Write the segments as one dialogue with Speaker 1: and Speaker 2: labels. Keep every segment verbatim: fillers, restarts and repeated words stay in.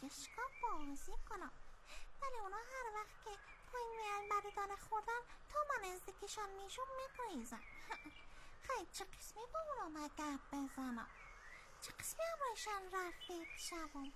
Speaker 1: گنجشکا بازی کنم، ولی اونا هر وقت که پایین میان برای دانه خوردن تا من نزدیکشان میشم میگریزم. خیلی چه قسمی با اونا مگب بزنم؟ چه قسمی همراهشان رفیق شوم؟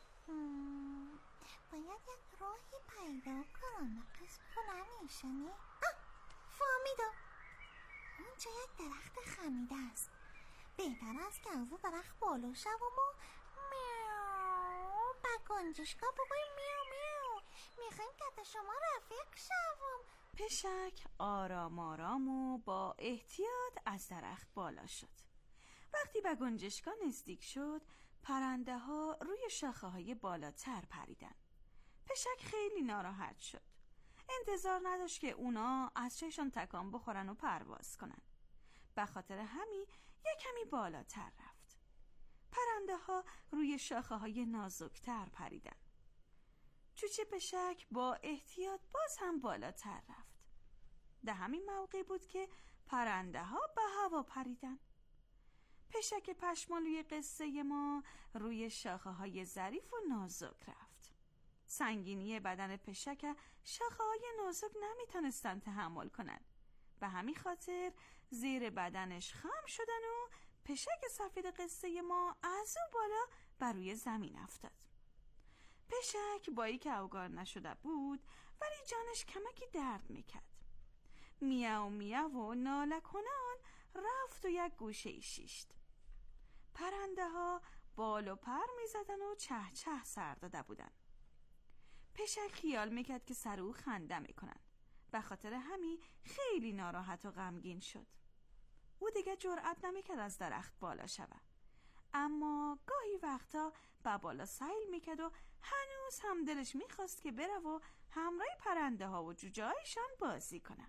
Speaker 1: باید یک راهی پیدا کنم. قسم کنم میشه نه؟ آه فهمیدم، اونجا یک درخت خمیده است. بهتر است که از درخت بالا شوم و میاو با گنجشکا بگویم میاو میاو میخوایم که شما رفیق شوم.
Speaker 2: پشک آرام آرام و با احتیاط از درخت بالا شد. وقتی به گنجشکا نزدیک شد، پرنده ها روی شاخه های بالاتر پریدن. پشک خیلی ناراحت شد. انتظار نداشت که اونا از چشم تکان بخورن و پرواز کنن. به خاطر همین یک کمی بالاتر رفت. پرنده ها روی شاخه های نازکتر پریدن. چوچه پشک با احتیاط باز هم بالاتر رفت. در همین موقع بود که پرنده ها به هوا پریدن. پشک پشمالوی قصه ما روی شاخه های ظریف و نازک رفت. سنگینی بدن پشک شاخه های نازک نمیتونستن تحمل کنن. به همین خاطر زیر بدنش خم شدن و پشک سفید قصه ما از اون بالا بر روی زمین افتاد. پشک با ای که اوگار نشده بود ولی جانش کمکی درد میکرد. میاو میاو و ناله کنان رفت و یک گوشه ای شیشت. پرنده ها بال و پر میزدن و چه چه سر داده بودن. پشک خیال میکرد که سر او خنده میکنن. به خاطر همین خیلی ناراحت و غمگین شد. او دیگه جرأت نمیکرد از درخت بالا شود. اما گاهی وقتا با بالا سیل میکرد و هنوز هم دلش میخواست که بره و همراه پرنده ها و جوجه هایشان بازی کنه.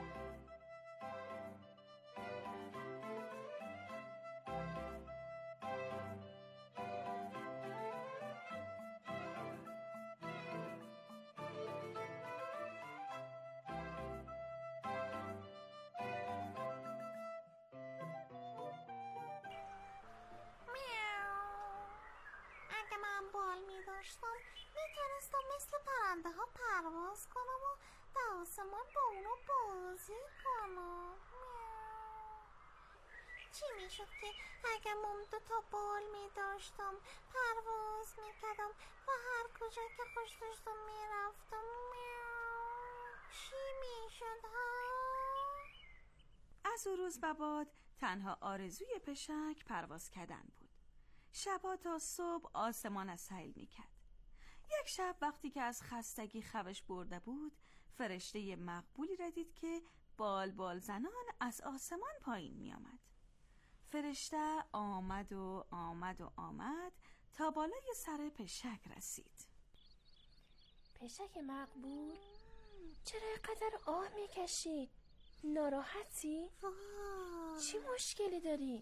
Speaker 1: بال می داشتم میتونستم مثل پرنده ها پرواز کنم و در آسمان با اونا بازی کنم. چی می شد که اگه من دو تا بال می داشتم پرواز می کردم و هر کجا که خوش داشتم می رفتم؟ چی می شد ها؟
Speaker 2: از اون روز به بعد تنها آرزوی پشک پرواز کردن بود. شبا تا صبح آسمان از سیل میکرد. یک شب وقتی که از خستگی خوش برده بود، فرشته مقبولی را دید که بال بال زنان از آسمان پایین می آمد. فرشته آمد و آمد و آمد تا بالای سر پشک رسید.
Speaker 3: پشک مقبول، چرا اینقدر آه میکشی؟ ناراحتی؟ چی مشکلی داری؟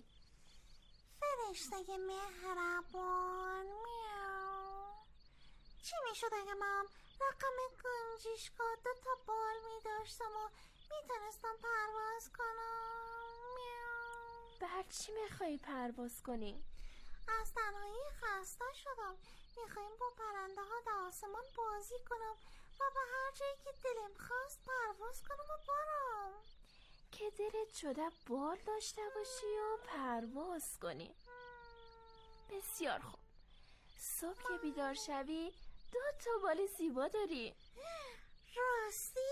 Speaker 1: فرشته مهربان میاو، چی میشد اگه من رقم گنجشکا دو تا بال میداشتم و میتونستم پرواز کنم؟ میاو.
Speaker 3: به هر چی میخوایی پرواز کنی؟
Speaker 1: از تنهایی خسته شدم. میخوایم با پرنده ها در آسمان بازی کنم و به هر جایی که دلم خواست پرواز کنم و برم.
Speaker 3: که دلت شده بال داشته باشی و پرواز کنی. بسیار خوب. صبح که بیدار شوی دو تا بال زیبا داری.
Speaker 1: راستی؟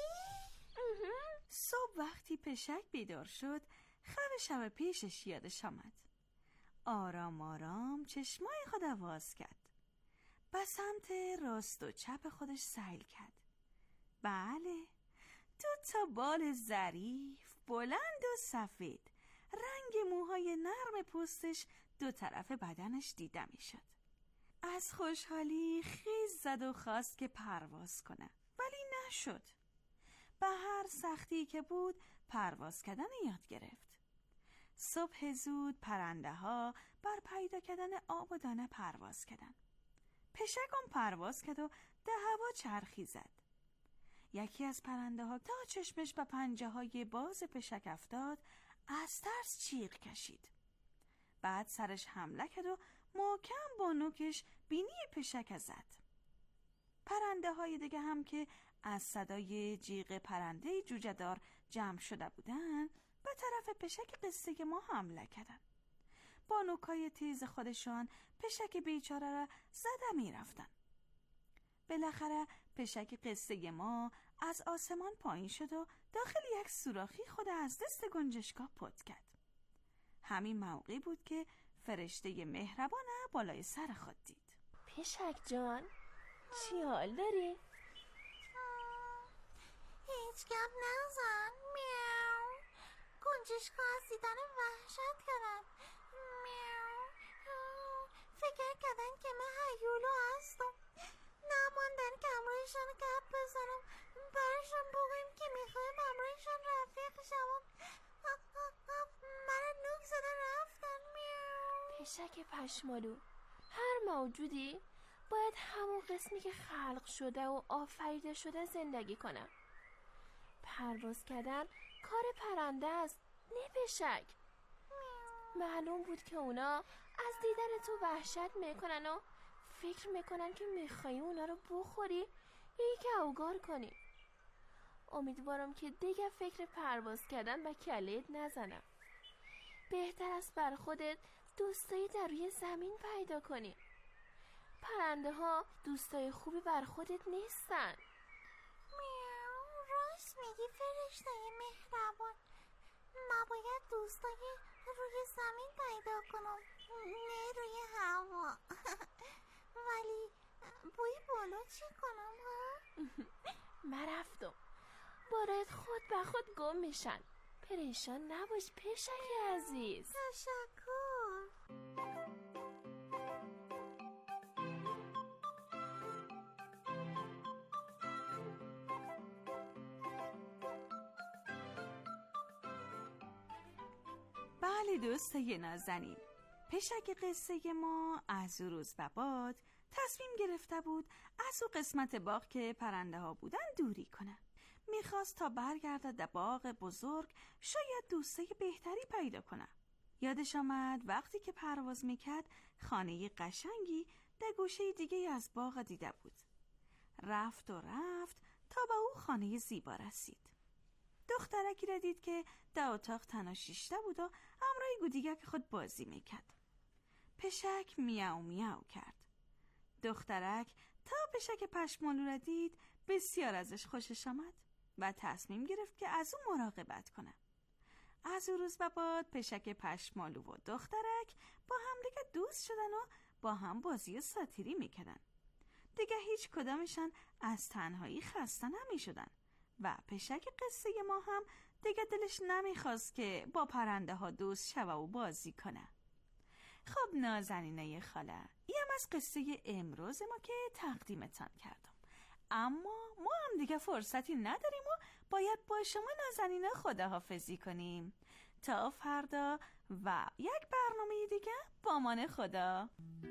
Speaker 2: صبح وقتی پشک بیدار شد خواب شب پیشش یادش آمد. آرام آرام چشمای خود واز کرد. به سمت راست و چپ خودش سیل کرد. بله، دو تا بال ظریف بلند و سفید، رنگ موهای نرم پوستش دو طرف بدنش دیده می شد. از خوشحالی خیز زد و خواست که پرواز کنه، ولی نشد. به هر سختی که بود پرواز کردن یاد گرفت. صبح زود پرنده ها بر پیدا کردن آب و دانه پرواز کردن. پشک هم پرواز کرد و در هوا چرخی زد. یکی از پرنده ها تا چشمش به پنجه های باز پشک افتاد از ترس چیغ کشید. بعد سرش حمله کرد و محکم با نوکش بینی پشک زد. پرنده های دیگه هم که از صدای جیغ پرنده جوجه‌دار جمع شده بودن به طرف پشک قصه ما حمله کردن. با نوکای تیز خودشان پشک بیچاره را زده می رفتن. بالاخره پشک قصه ما از آسمان پایین شد و داخل یک سوراخی خود از دست گنجشکا پت کرد. همین موقعی بود که فرشته مهربان بالای سر خود دید.
Speaker 3: پشک جان، چی حال داری؟
Speaker 1: هیچ گپ نزن. میاو. گنجشکا از دیدن وحشت کردن. میاو. فکر کردن که من هیولو هستم. نماندن که امرویشان گپ بزنم، برشان بگویم که میخوایم امرویشان رفیق شوم. من نوک زدن رفتن. میاو.
Speaker 3: پشک پشمالو، هر موجودی باید همون قسمی که خلق شده و آفریده شده زندگی کنه. پرواز کردن کار پرنده است، نه پشک. معلوم بود که اونا از دیدن تو وحشت میکنن و فکر میکنن که میخوایی اونا رو بخوری یا یکی اوگار کنی. امیدوارم که دیگه فکر پرواز کردن به کلت نزنم. بهتر است بر خودت دوستایی در روی زمین پیدا کنی. پرنده ها دوستای خوبی بر خودت نیستن.
Speaker 1: میاو. راست میگی فرشته مهربان. من باید دوستای روی زمین پیدا کنم، نه روی هوا. ولی بوی بالا چی کنم ها؟
Speaker 3: من رفتم. بارت خود به خود گم میشن. پریشان نباش پشک عزیز.
Speaker 1: تشکر.
Speaker 2: بله دوستای نازنین، پشک قصه ما از روز به بعد تصمیم گرفته بود از او قسمت باغ که پرنده ها بودن دوری کنه. میخواست تا برگرده در باغ بزرگ شاید دوستای بهتری پیدا کنه. یادش آمد وقتی که پرواز میکرد خانه قشنگی در گوشه دیگه از باغ دیده بود. رفت و رفت تا به او خانه زیبا رسید. دخترکی را دید که در اتاق تنها شیشته بود و همراه گودیگک خود بازی میکرد. پشک میاو میاو کرد. دخترک تا پشک پشمالو را دید بسیار ازش خوشش آمد و تصمیم گرفت که از او مراقبت کنه. از او روز به بعد پشک پشمالو و دخترک با هم دیگه دوست شدن و با هم بازی و ساتیری میکردن. دیگه هیچ کدامشان از تنهایی خسته نمیشدن و پشک قصه ما هم دیگه دلش نمیخواست که با پرنده ها دوست شوه و بازی کنه. خب نازنینه خاله، این هم از قصه امروز ما که تقدیمتان کردم. اما ما هم دیگه فرصتی نداریم و باید با شما نازنینه خداحافظی کنیم. تا فردا و یک برنامه دیگه، با امان خدا.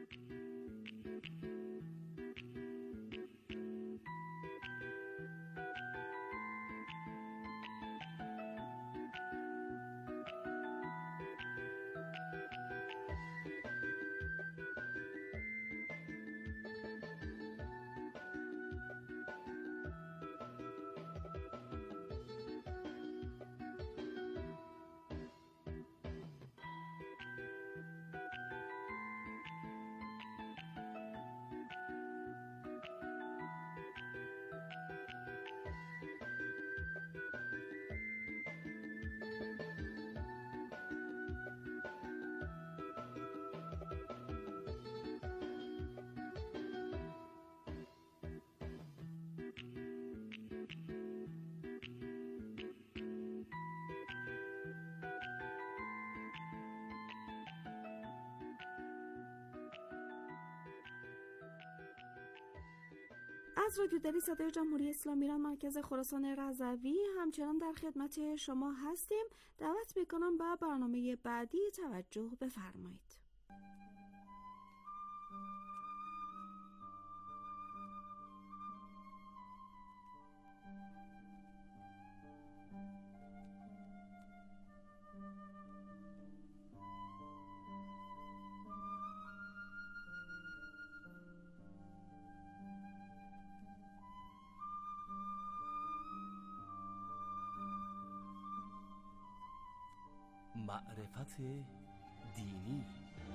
Speaker 4: از رادیو دری صدای جمهوری اسلامی ایران مرکز خراسان رضوی همچنان در خدمت شما هستیم. دعوت میکنم به برنامه بعدی توجه بفرمایید.
Speaker 5: معرفت دینی.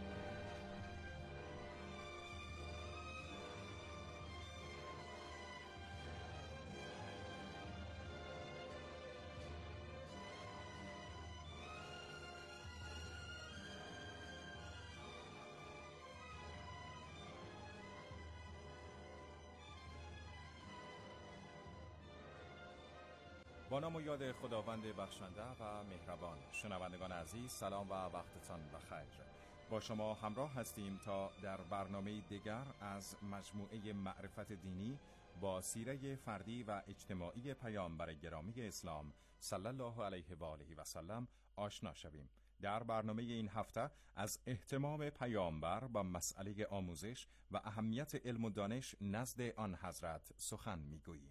Speaker 6: با نام و یاد خداوند بخشنده و مهربان. شنوندگان عزیز، سلام و وقتتان بخیر. با شما همراه هستیم تا در برنامه دیگر از مجموعه معرفت دینی با سیره فردی و اجتماعی پیامبر گرامی اسلام صلی الله علیه و آله و سلم آشنا شویم. در برنامه این هفته از اهتمام پیامبر با مسئله آموزش و اهمیت علم و دانش نزد آن حضرت سخن میگوییم.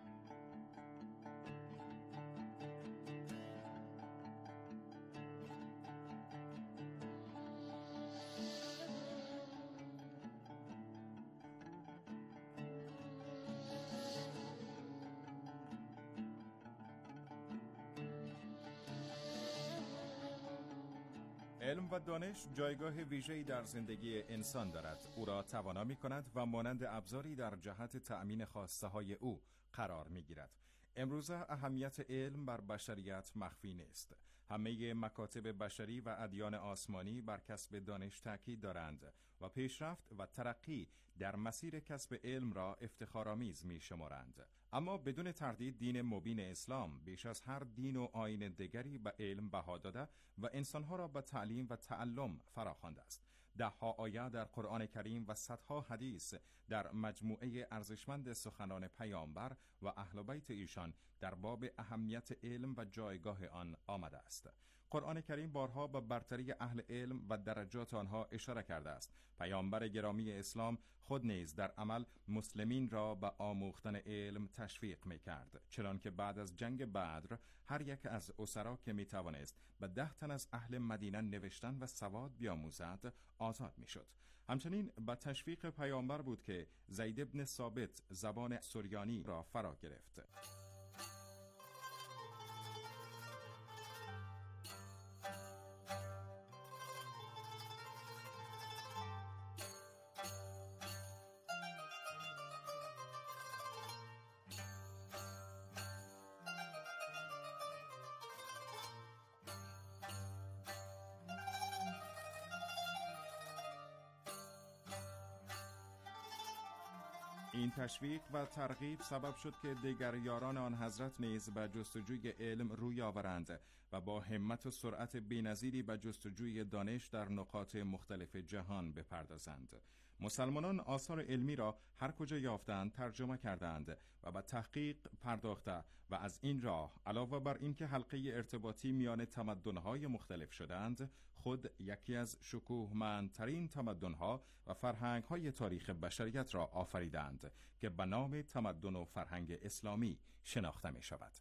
Speaker 6: علم و دانش جایگاه ویژه‌ای در زندگی انسان دارد. او را توانا می‌کند و مانند ابزاری در جهت تأمین خواسته‌های او قرار می‌گیرد. امروزه اهمیت علم بر بشریت مخفی نیست. همه مکاتب بشری و ادیان آسمانی بر کسب دانش تاکید دارند و پیشرفت و ترقی در مسیر کسب علم را افتخارآمیز می‌شمارند. اما بدون تردید دین مبین اسلام بیش از هر دین و آیین دیگری به علم بها داده و انسانها را به تعلیم و تعلم فراخوانده است. دهها آیه در قرآن کریم و صدها حدیث در مجموعه ارزشمند سخنان پیامبر و اهل بیت ایشان در باب اهمیت علم و جایگاه آن آمده است. قرآن کریم بارها به برتری اهل علم و درجات آنها اشاره کرده است. پیامبر گرامی اسلام خود نیز در عمل مسلمین را به آموختن علم تشویق می‌کرد، چنانکه بعد از جنگ بدر هر یک از اسرا که می‌توانست به ده تن از اهل مدینه نوشتن و سواد بیاموزد آزاد می‌شد. همچنین به تشویق پیامبر بود که زید بن ثابت زبان سریانی را فرا گرفت. این تشویق و ترغیب سبب شد که دیگر یاران آن حضرت نیز به جستجوی علم روی آورند و با همت و سرعت بی‌نظیری به جستجوی دانش در نقاط مختلف جهان بپردازند. مسلمانان آثار علمی را هر کجا یافتند ترجمه کردند و به تحقیق پرداخته و از این راه علاوه بر اینکه حلقه ارتباطی میان تمدن‌های مختلف شدند، خود یکی از شکوهمندترین تمدن‌ها و فرهنگ‌های تاریخ بشریت را آفریدند که به نام تمدن و فرهنگ اسلامی شناخته می‌شود.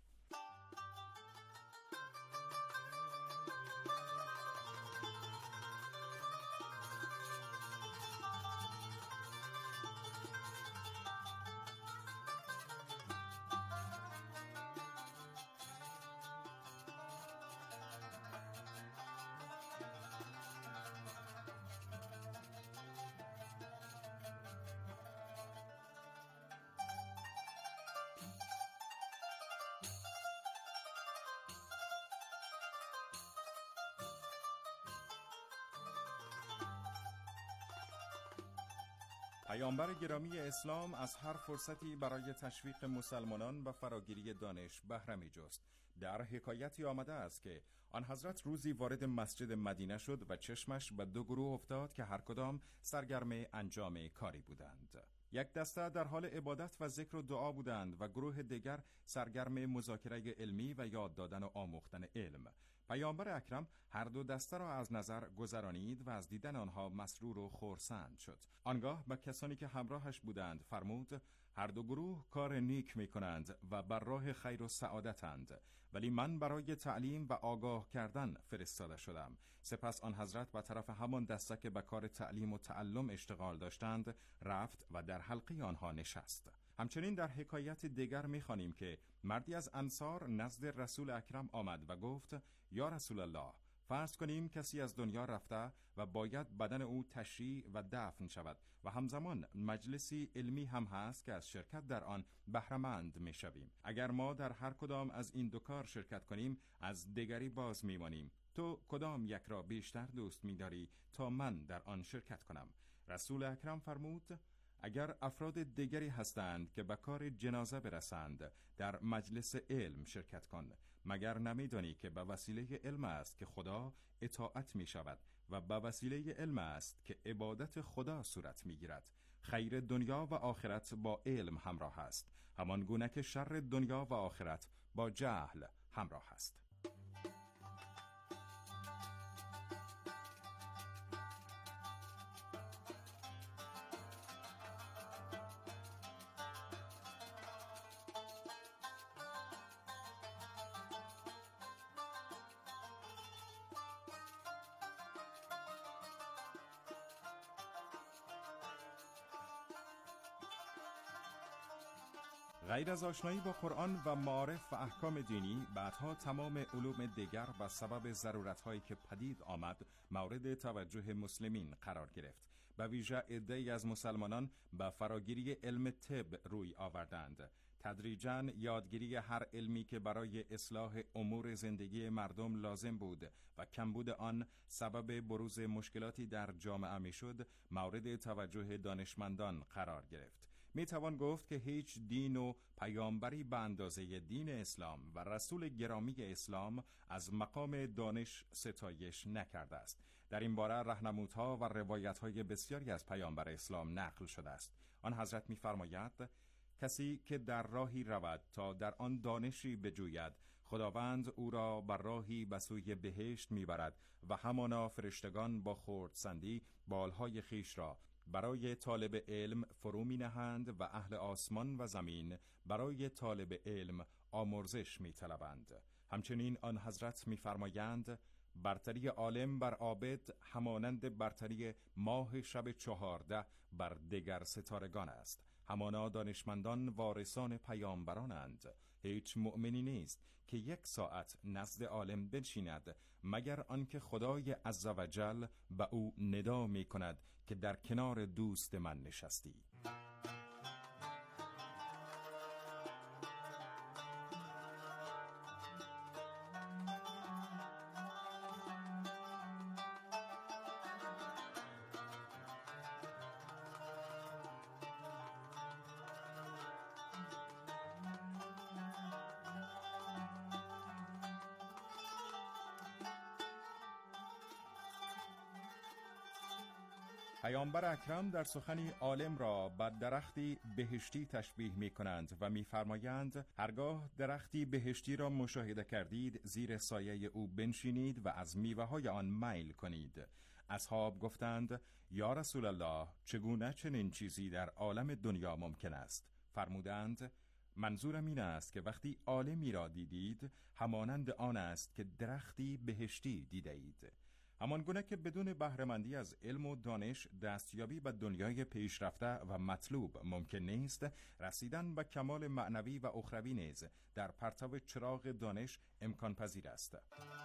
Speaker 6: پیامبر گرامی اسلام از هر فرصتی برای تشویق مسلمانان و فراگیری دانش بهره می‌جست. در حکایتی آمده است که آن حضرت روزی وارد مسجد مدینه شد و چشمش به دو گروه افتاد که هر کدام سرگرم انجام کاری بودند. یک دسته در حال عبادت و ذکر و دعا بودند و گروه دیگر سرگرم مذاکره علمی و یاد دادن و آموختن علم. پیامبر اکرم هر دو دسته را از نظر گذرانید و از دیدن آنها مسرور و خرسند شد. آنگاه به کسانی که همراهش بودند فرمود: هر دو گروه کار نیک می کنند و بر راه خیر و سعادتند، ولی من برای تعلیم و آگاه کردن فرستاده شدم. سپس آن حضرت به طرف همان دسته که به کار تعلیم و تعلم اشتغال داشتند رفت و در حلقه آنها نشست. همچنین در حکایت دیگر می‌خوانیم که مردی از انصار نزد رسول اکرم آمد و گفت: یا رسول الله، فرض کنیم کسی از دنیا رفته و باید بدن او تشییع و دفن شود و همزمان مجلسی علمی هم هست که از شرکت در آن بهره‌مند می‌شویم. اگر ما در هر کدام از این دو کار شرکت کنیم، از دیگری باز می‌مانیم. تو کدام یک را بیشتر دوست می‌داری تا من در آن شرکت کنم؟ رسول اکرم فرمود: اگر افراد دیگری هستند که به کار جنازه برسند، در مجلس علم شرکت کن، مگر نمی‌دانی که به وسیله علم است که خدا اطاعت می‌شود و به وسیله علم است که عبادت خدا صورت می‌گیرد. خیر دنیا و آخرت با علم همراه است، همان گونه که شر دنیا و آخرت با جهل همراه است. غیر از آشنایی با قرآن و معارف و احکام دینی، بعدها تمام علوم دیگر و سبب ضرورت‌هایی که پدید آمد مورد توجه مسلمین قرار گرفت. به ویژه عده‌ای از مسلمانان به فراگیری علم طب روی آوردند. تدریجاً یادگیری هر علمی که برای اصلاح امور زندگی مردم لازم بود و کمبود آن سبب بروز مشکلاتی در جامعه می‌شد، مورد توجه دانشمندان قرار گرفت. می توان گفت که هیچ دین و پیامبری به اندازه دین اسلام و رسول گرامی اسلام از مقام دانش ستایش نکرده است. در این باره راهنمودها و روایت‌های بسیاری از پیامبر اسلام نقل شده است. آن حضرت می‌فرماید: کسی که در راهی رود تا در آن دانشی بجوید، خداوند او را بر راهی به سوی بهشت میبرد و همانا فرشتگان با خردسندی بالهای خیش را برای طالب علم فرو می نهند و اهل آسمان و زمین برای طالب علم آمرزش می طلبند. همچنین آن حضرت می فرمایند: برتری عالم بر عابد همانند برتری ماه شب چهارده بر دیگر ستارگان است. همانا دانشمندان وارثان پیامبرانند. هیچ مؤمنی نیست که یک ساعت نزد عالم بنشیند مگر آنکه خدای عزوجل به او ندا می کند که در کنار دوست من نشستی. پیامبر اکرم در سخنی عالم را به درختی بهشتی تشبیه می کنند و می فرمایند: هرگاه درختی بهشتی را مشاهده کردید، زیر سایه او بنشینید و از میوه های آن میل کنید. اصحاب گفتند: یا رسول الله، چگونه چنین چیزی در عالم دنیا ممکن است؟ فرمودند: منظورم این است که وقتی عالمی را دیدید، همانند آن است که درختی بهشتی دیدید. همان گونه که بدون بهره‌مندی از علم و دانش دستیابی به دنیای پیشرفته و مطلوب ممکن نیست، رسیدن به کمال معنوی و اخروی نیز در پرتو چراغ دانش امکان پذیر است.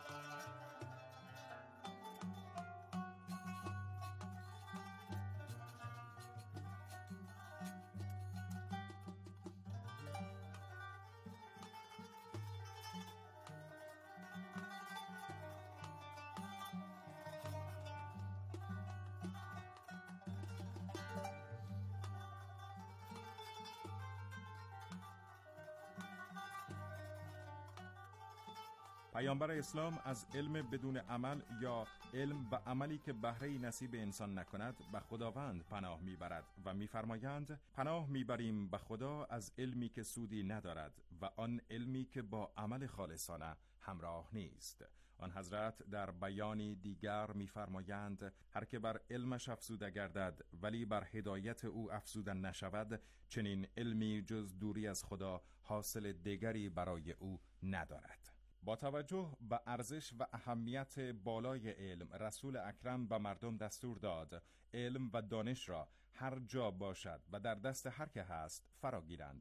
Speaker 6: پیامبر اسلام از علم بدون عمل یا علم به عملی که بهره‌ای نصیب انسان نکند به خداوند پناه میبرد و میفرمایند: پناه میبریم به خدا از علمی که سودی ندارد و آن علمی که با عمل خالصانه همراه نیست. آن حضرت در بیانی دیگر میفرمایند: هر که بر علمش افزوده گردد ولی بر هدایت او افزوده نشود، چنین علمی جز دوری از خدا حاصل دیگری برای او ندارد. با توجه به ارزش و اهمیت بالای علم، رسول اکرم به مردم دستور داد علم و دانش را هر جا باشد و در دست هر که هست فراگیرند.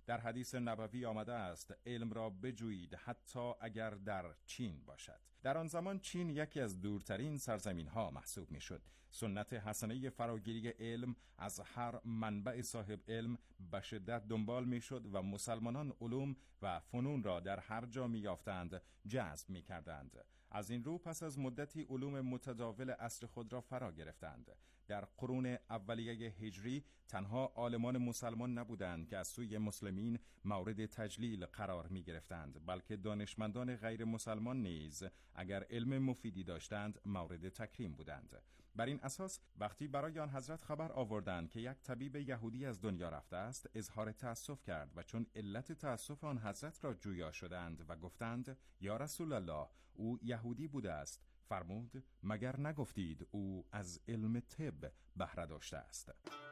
Speaker 6: در حدیث نبوی آمده است علم را بجویید حتی اگر در چین باشد. در آن زمان چین یکی از دورترین سرزمین ها محسوب می شد. سنت حسنه فراگیری علم از هر منبع صاحب علم به شدت دنبال می شد و مسلمانان علوم و فنون را در هر جا می یافتند جذب می کردند. از این رو پس از مدتی علوم متداول عصر خود را فرا گرفتند. در قرون اولیه هجری تنها عالمان مسلمان نبودند که از سوی مسلمین مورد تجلیل قرار می گرفتند، بلکه دانشمندان غیر مسلمان نیز اگر علم مفیدی داشتند مورد تکریم بودند. بر این اساس وقتی برای آن حضرت خبر آوردند که یک طبیب یهودی از دنیا رفته است، اظهار تأسف کرد و چون علت تأسف آن حضرت را جویا شدند و گفتند یا رسول الله او یهودی بوده است، فرمود مگر نگفتید او از علم طب بهره داشته است؟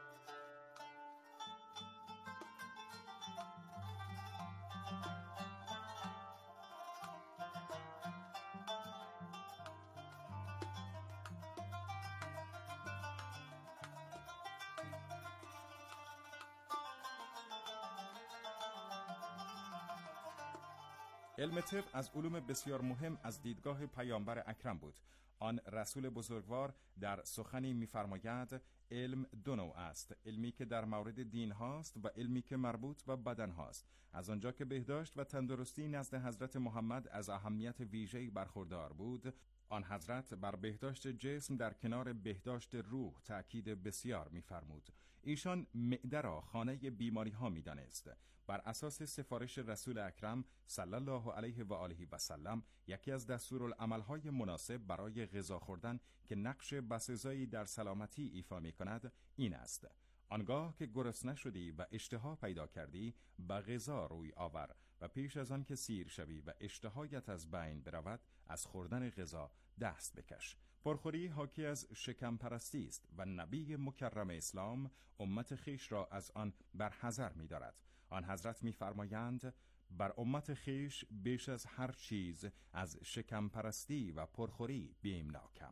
Speaker 6: علم طب از علوم بسیار مهم از دیدگاه پیامبر اکرم بود. آن رسول بزرگوار در سخنی می‌فرماید علم دو نوع است، علمی که در مورد دین هاست و علمی که مربوط به بدن هاست. از آنجا که بهداشت و تندرستی نزد حضرت محمد از اهمیت ویژه‌ای برخوردار بود، آن حضرت بر بهداشت جسم در کنار بهداشت روح تأکید بسیار می‌فرمود. ایشان معده را خانه بیماری ها می‌دانست. بر اساس سفارش رسول اکرم صلی الله علیه و آله و سلم، یکی از دستورالعمل‌های مناسب برای غذا خوردن که نقش بسزایی در سلامتی ایفا می‌کند این است: آنگاه که گرسنه شدی و اشتها پیدا کردی به غذا روی آور و پیش از آن که سیر شوی و اشتهایت از بین برود از خوردن غذا دست بکش. پرخوری حاکی از شکم پرستی است و نبی مکرم اسلام امت خیش را از آن برحذر می دارد. آن حضرت می فرمایند بر امت خیش بیش از هر چیز از شکم پرستی و پرخوری بیمناکم.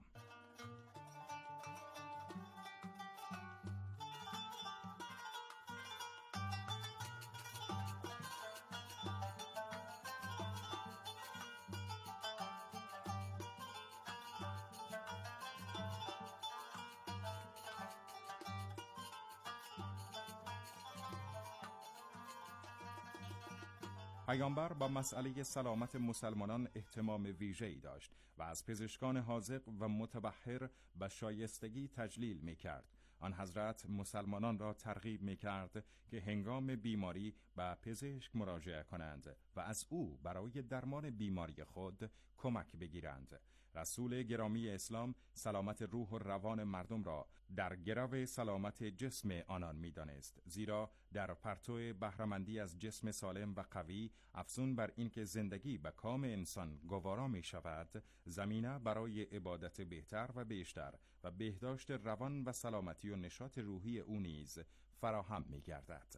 Speaker 6: پیامبر با مسئله سلامت مسلمانان اهتمام ویژه‌ای داشت و از پزشکان حاذق و متبحر به شایستگی تجلیل می‌کرد. آن حضرت مسلمانان را ترغیب می‌کرد که هنگام بیماری به پزشک مراجعه کنند و از او برای درمان بیماری خود کمک بگیرند. رسول گرامی اسلام سلامت روح و روان مردم را در گرو سلامت جسم آنان می‌دانست، زیرا در پرتو بهره‌مندی از جسم سالم و قوی افزون بر اینکه زندگی به کام انسان گوارا می‌شود، زمینه برای عبادت بهتر و بیشتر و بهداشت روان و سلامتی و نشاط روحی او نیز فراهم می‌گردد.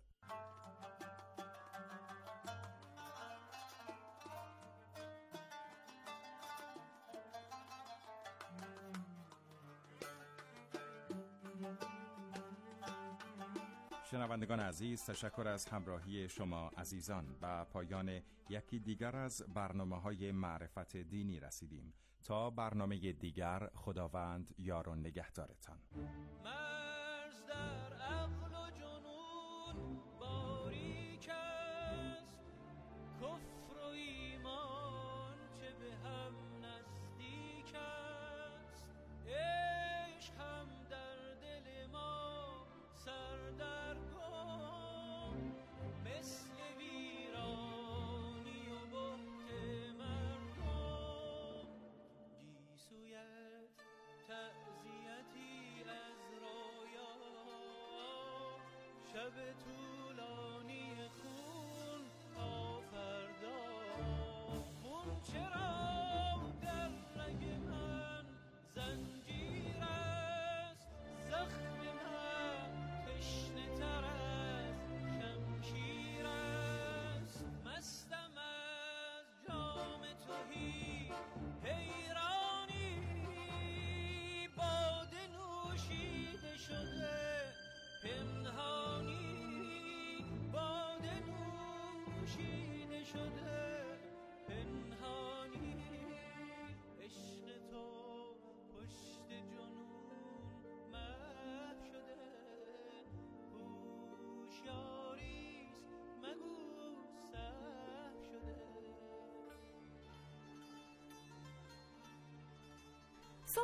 Speaker 6: شنوندگان عزیز، تشکر از همراهی شما عزیزان. به پایان یکی دیگر از برنامه‌های معرفت دینی رسیدیم. تا برنامه دیگر، خداوند یار و نگهدارتان.
Speaker 7: مرز در عقل و جنون باریک است، کفر و ایمان چه به هم نزدیک است. عشق هم در دل ما سردرگم، مثل ویرانی و بهت مردم. گیسویت تعزیتی از رویا، شب طولانی خون تا فردا. خون چرا در رگ من زنجیر است، زخم من تشنه تر از شمشیر است. مستم از جام تهی حیرانی، باده نوشیده شده پنهانی.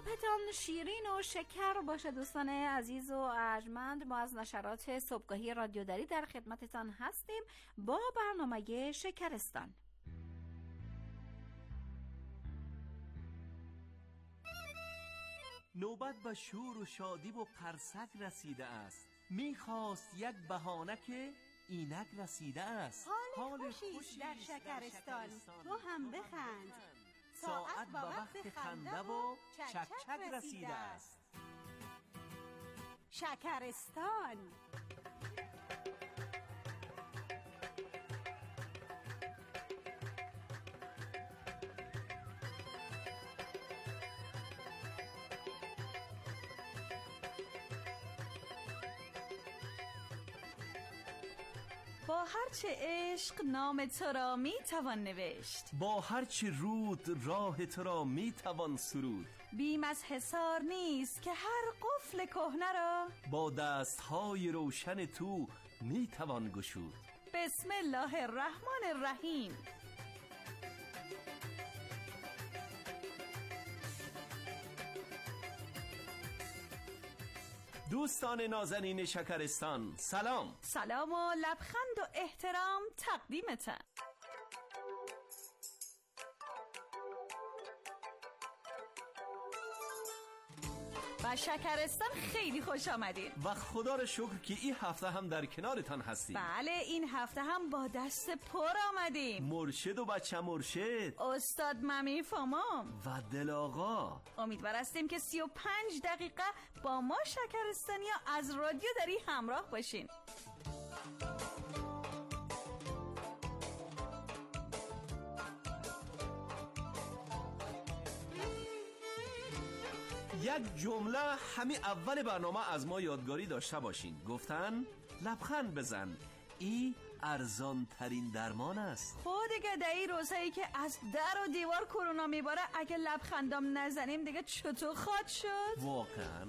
Speaker 4: صبحتان شیرین و شکر باشه دوستان عزیز و ارجمند. ما از نشرات صبحگاهی رادیو دری در خدمتتان هستیم با برنامه شکرستان.
Speaker 5: نوبت به شور و شادی و قرصک رسیده است. میخواست یک بهانه که اینک رسیده است.
Speaker 8: حال خوشی در شکرستان، تو هم بخند.
Speaker 5: ساعت با وقت خنده و چک چک رسیده است.
Speaker 8: شکرستان.
Speaker 2: با هرچه عشق نام تو را می توان نوشت،
Speaker 5: با هرچه رود راه تو را می توان سرود.
Speaker 2: بیم از حصار نیست که هر قفل کهنه را
Speaker 5: با دستهای روشن تو می توان گشود.
Speaker 2: بسم الله الرحمن الرحیم.
Speaker 5: دوستان نازنین شکرستان، سلام.
Speaker 2: سلام و لبخند و احترام تقدیمتن. و شکرستان خیلی خوش آمدین
Speaker 5: و خدا را شکر که این هفته هم در کنارتان هستیم.
Speaker 2: بله، این هفته هم با دست پر آمدیم.
Speaker 5: مرشد و بچه مرشد،
Speaker 2: استاد ممی فامام
Speaker 5: و دل آقا.
Speaker 2: امیدوار هستیم که سی و پنج دقیقه با ما شکرستانیا از رادیو دری همراه باشین.
Speaker 5: یک جمله همین اول برنامه از ما یادگاری داشته باشین. گفتن لبخند بزن، ای ارزان ترین درمان است.
Speaker 2: خود دیگه در این روزایی که از در و دیوار کرونا میباره اگه لبخندام نزنیم دیگه چطور خواهد شد؟
Speaker 5: واقعا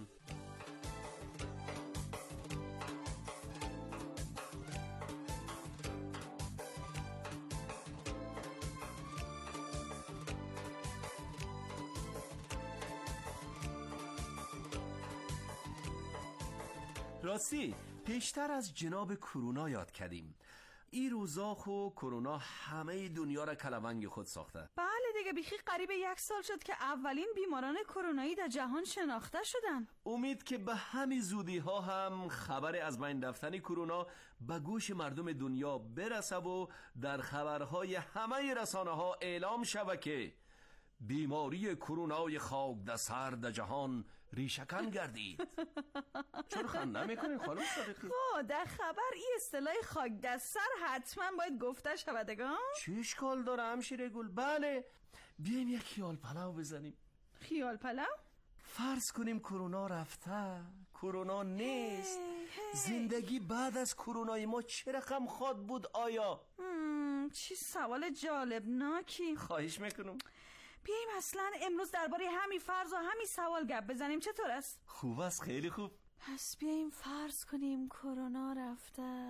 Speaker 5: راستی پیشتر از جناب کرونا یاد کردیم. این روزا خو کرونا همه دنیا را کلونگ خود ساخته.
Speaker 2: بله دیگه، بیخی قریب یک سال شد که اولین بیماران کرونایی در جهان شناخته شدن.
Speaker 5: امید که به همین زودی ها هم خبر از بین رفتن کرونا به گوش مردم دنیا برسه و در خبرهای همه رسانه ها اعلام شود که بیماری کرونای خاک در سر در جهان ریشه‌کن گردید. چرا خنده میکنین خانم صادقی؟
Speaker 2: خب در خبر این اصطلاح خاک در سر حتما باید گفته شودگان.
Speaker 5: چه اشکال داره همشیره گل؟ بله، بیایم یک خیال پلاو بزنیم.
Speaker 2: خیال پلاو؟
Speaker 5: فرض کنیم کرونا رفته، کرونا نیست. زندگی بعد از کرونای ما چه رقم خواد بود آیا؟
Speaker 2: مم، چی سوال جالب ناکی.
Speaker 5: خواهش میکنم.
Speaker 2: بیاییم اصلا امروز درباره همین فرض و همین سوال گپ بزنیم، چطور است؟
Speaker 5: خوب است، خیلی خوب.
Speaker 2: پس بیاییم فرض کنیم کرونا رفته.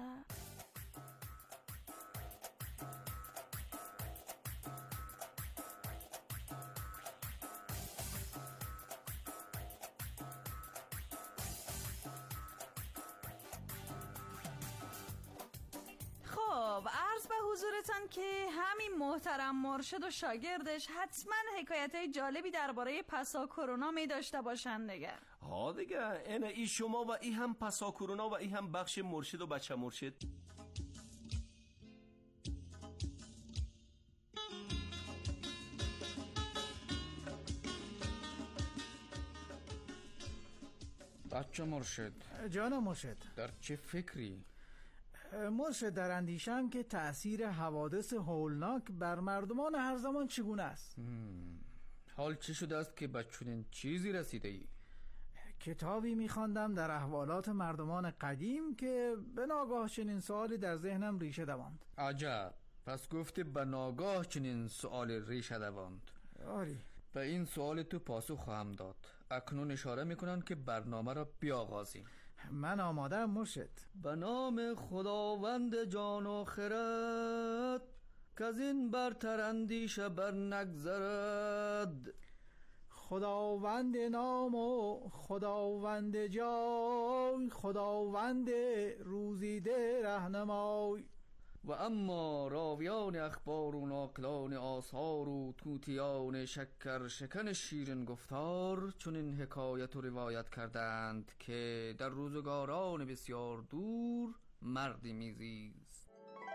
Speaker 2: خب عرض به حضورتان که همین محترم مرشد و شاگردش حتما حکایتهای جالبی درباره پسا کرونا می داشته باشند دیگه.
Speaker 5: ها دیگه، اینه ای شما و ای هم پسا کرونا و ای هم بخش مرشد و بچه مرشد.
Speaker 9: بچه مرشد،
Speaker 10: جانم مرشد،
Speaker 9: در چه فکری؟
Speaker 10: مرشد در اندیشم که تأثیر حوادث هولناک بر مردمان هر زمان چگونه است؟
Speaker 9: حال چی شده است که به چنین چیزی رسیده ای؟
Speaker 10: کتابی می‌خواندم در احوالات مردمان قدیم که به ناگاه چنین سوالی در ذهنم ریشه دواند.
Speaker 9: عجب، پس گفتی به ناگاه چنین سوال ریشه دواند.
Speaker 10: آری.
Speaker 9: به این سوال تو پاسخ خواهم داد. اکنون اشاره میکنن که برنامه را بیاغازیم.
Speaker 10: من آماده‌ام مرشد.
Speaker 9: به نام خداوند جان و خرد که از این برتر اندیشه بر نگذرد.
Speaker 10: خداوند نام و خداوند جای، خداوند روزیده رهنمای.
Speaker 9: و اما راویان اخبار و ناقلان آثار و توتیان شکر شکن شیرین گفتار چون این حکایت و روایت کردند که در روزگاران بسیار دور مردی میزیست.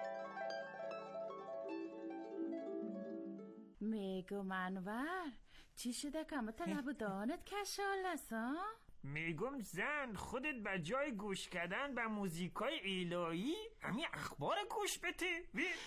Speaker 3: میگو منور چی شده کمتا نبودانت کشال نسا؟
Speaker 11: میگم زن خودت به جای گوش کردن به موزیکای الهی همین اخبار گوش بده.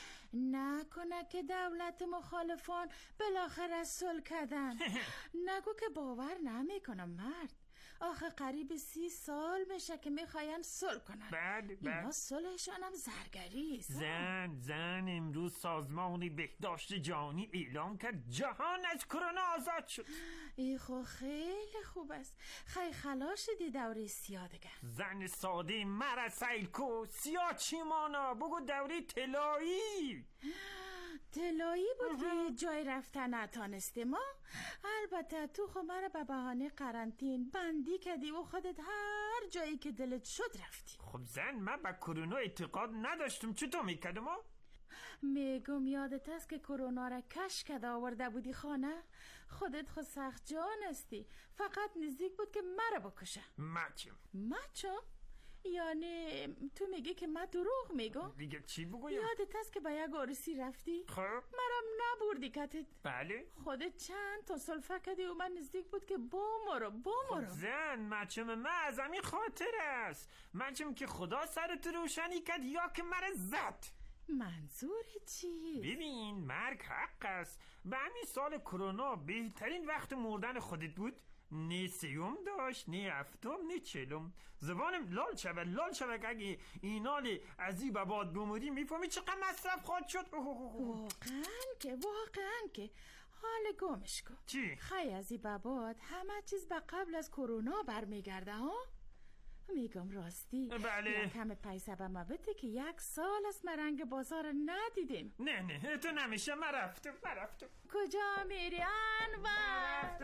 Speaker 3: نکنه که دولت مخالفان بالاخره صلح کردن. نگو که باور نمیکنم مرد. آخه قریب سی سال میشه که میخواین صلح کنن.
Speaker 11: بله بله.
Speaker 3: اینا صلحشان هم زرگری است.
Speaker 11: زن زن امروز سازمان بهداشت جهانی اعلام کرد جهان از کرونا آزاد شد.
Speaker 3: ای خو خیلی خوب است. خیلی خلاص شدی دوره سیاه دیگه.
Speaker 11: زن ساده مرا سیل کو سیاه چی مانا بگو دوره طلایی.
Speaker 3: طلایی بود که جای رفتن نتانسته ما. البته تو خو مرا به بهانه قرنطین بندی کردی و خودت هر جایی که دلت شد رفتی.
Speaker 11: خب زن من به کرونا اعتقاد نداشتم چطور میکردم ها؟
Speaker 3: میگم یادت است که کرونا را کش کرده آورده بودی خانه؟ خودت خود سخت جان استی. فقط نزدیک بود که مرا بکشه.
Speaker 11: مچم
Speaker 3: مچم؟ یعنی تو میگی که من دروغ میگم؟
Speaker 11: دیگه چی بگویم؟
Speaker 3: یادت است که به یک عروسی رفتی؟
Speaker 11: خب
Speaker 3: مرم نبردی کتت.
Speaker 11: بله
Speaker 3: خودت چند تا سلفه کردی و من نزدیک بود که بامارو بامارو.
Speaker 11: خب زن مچم من از همین خاطر است. مچم که خدا سرت روشنی کرد یا که مرا زد.
Speaker 3: منظور چی؟
Speaker 11: ببین مرگ حق است. به همین سال کرونا بهترین وقت مردن خودت بود. نه سیوم داشت نه هفتم نه چلم. زبانم لال شود لال شود اگه اینال عذیب باد بمودی میفهمی چقدر مصرف خواهد شد.
Speaker 3: واقعا که واقعا که حال گمش کن.
Speaker 11: چی؟
Speaker 3: خیلی عذیب باد همه چیز به قبل از کرونا برمیگرده ها؟ میگم راستی.
Speaker 11: بله.
Speaker 3: یک همه پیسه به ما بده که یک سال از مرنگ بازار ندیدیم.
Speaker 11: نه نه تو نمیشه من رفتم من رفتم.
Speaker 3: کجا میری انور؟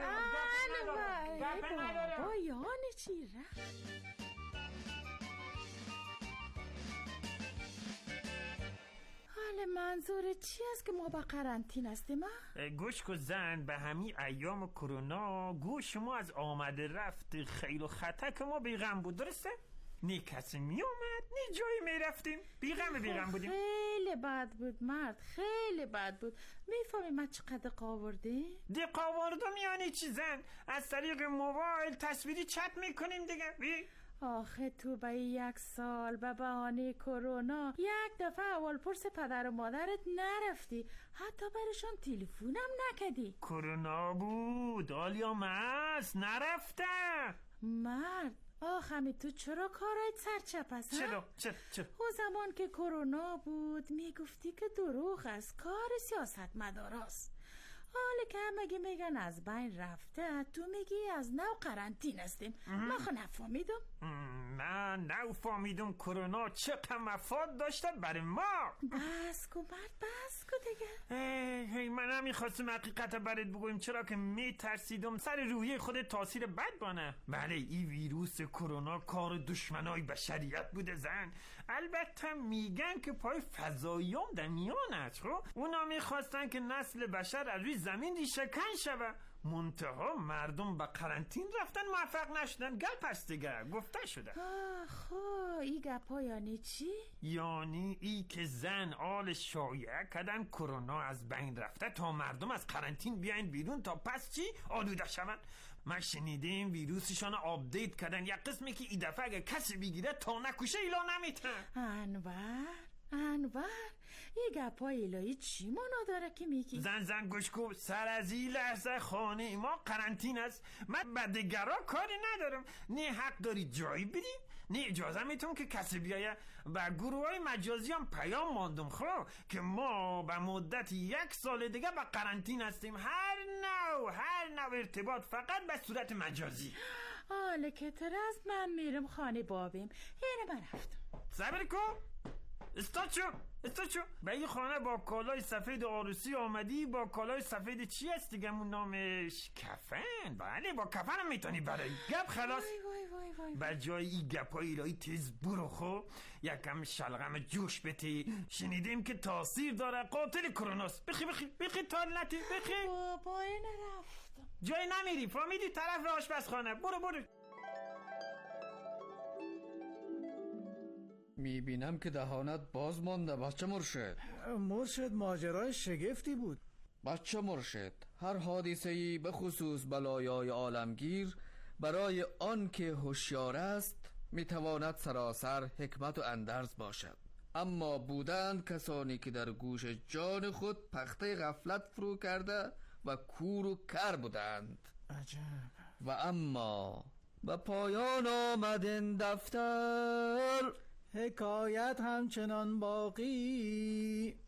Speaker 3: انور بابا یعنی چی رفت؟ حال منظور چی است که ما با قرنطین هستیم؟
Speaker 11: گوش کو زن به همین ایام کرونا گوش ما از آمده رفت خیلی و خطک ما بیغم بود درسته؟ نه کسی می اومد نه جایی می رفتیم بیغم بیغم بودیم.
Speaker 3: خیلی بد بود مرد خیلی بد بود. میفهمی من چقدر قاورده؟
Speaker 11: دی قاوردم یعنی چی زن؟ از طریق موبایل تصویری چت میکنیم دیگه. بی؟
Speaker 3: آخه تو به یک سال به بهانه کرونا یک دفعه اول پرس پدر و مادرت نرفتی حتی برشان تلفونم نکدی.
Speaker 11: کرونا بود آلیا مست نرفته.
Speaker 3: مرد آخه تو چرا کارای سرچپ هست؟
Speaker 11: چرا؟ چرا؟ چرا؟
Speaker 3: او زمان که کرونا بود میگفتی که دروغ است کار سیاست مداراست. حالا که همگی میگن از بین رفته تو میگی از نو قرنطین هستیم. من خو نفهمیدم.
Speaker 11: من نو فهمیدم کرونا چقدر مفاد داشته برای ما.
Speaker 3: بس کو مرد بس کو دیگه.
Speaker 11: هی من هم میخواستم حقیقت برات بگویم چرا که میترسیدم سر روحی خود تاثیر بد بانه. بله این ویروس کرونا کار دشمنای بشریت بوده زن. البته میگن که پای فضاییان در میان است. خب اونا میخواستن که نسل بشر از روی زمین ریشه‌کن شود. منتها مردم به قرنطین رفتن موفق نشدن. گل پس دیگه گفته شده.
Speaker 3: خب ای گپا یعنی چی؟
Speaker 11: یعنی ای که زن آل شایعه کردن کرونا از بین رفته تا مردم از قرنطین بیاین بیرون تا پس چی آلوده شون. من شنیدیم ویروسشان آپدیت کردن یک قسمی که ای دفعه اگه کسی بگیره تا نکشه ایلا نمیتن.
Speaker 3: انور انور یه گپای الهی چی مانا داره که میگی؟
Speaker 11: زن زن گوش کو سر از این لحظه خانه ما قرنطین است. من به دیگرا کاری ندارم. نه حق داری جایی بدی نه اجازه میتون که کسی بیایه. و گروه های مجازی هم پیام ماندم خب که ما به مدت یک سال دیگه به قرنطین هستیم. هر نوع هر نوع ارتباط فقط به صورت مجازی.
Speaker 3: حالا که تر از من میرم خانه بابیم. هیره من رفتم.
Speaker 11: صبر کن استاد شو استاد شو به این خانه با کالای سفید عروسی آمدی. با کالای سفید چی هست دیگه اون نامش؟ کفن. بله با کفن هم میتونی برای گپ خلاص. به جای این گپای الهی تیز برو خب یکم شلغم جوش بتی. شنیدیم که تاثیر داره قاتل کروناست. بخی بخی بخی تالنتی بخی.
Speaker 2: بابا نرفتم.
Speaker 11: جای نمیری فهمیدی طرف آشپزخانه. برو برو.
Speaker 9: میبینم که دهانت باز مانده بچه مرشد.
Speaker 10: مرشد ماجرای شگفتی بود.
Speaker 9: بچه مرشد، هر حادثه‌ای به خصوص بلایای عالمگیر برای آن که هوشیار است میتواند سراسر حکمت و اندرز باشد، اما بودند کسانی که در گوش جان خود پخته غفلت فرو کرده و کور و کر بودند.
Speaker 10: عجب.
Speaker 9: و اما به پایان آمد این دفتر،
Speaker 10: حکایت همچنان باقی.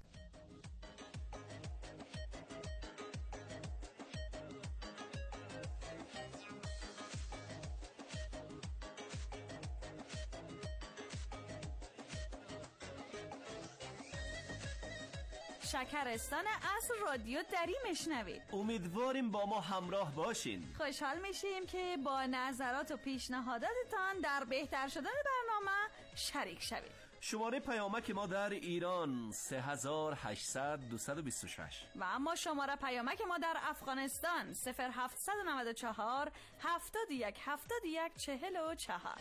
Speaker 2: شکرستان اصل رادیو دری میشنوید.
Speaker 5: امیدواریم با ما همراه باشین.
Speaker 2: خوشحال میشیم که با نظرات و پیشنهاداتتان در بهتر شدن برنامه شریک شوید.
Speaker 5: شماره پیامک ما در ایران سه هزار و هشتصد دویست و بیست و شش
Speaker 2: و اما شماره پیامک ما در افغانستان صفر هفتصد و نود و چهار هفتاد و یک هفتاد و یک چهل و چهار.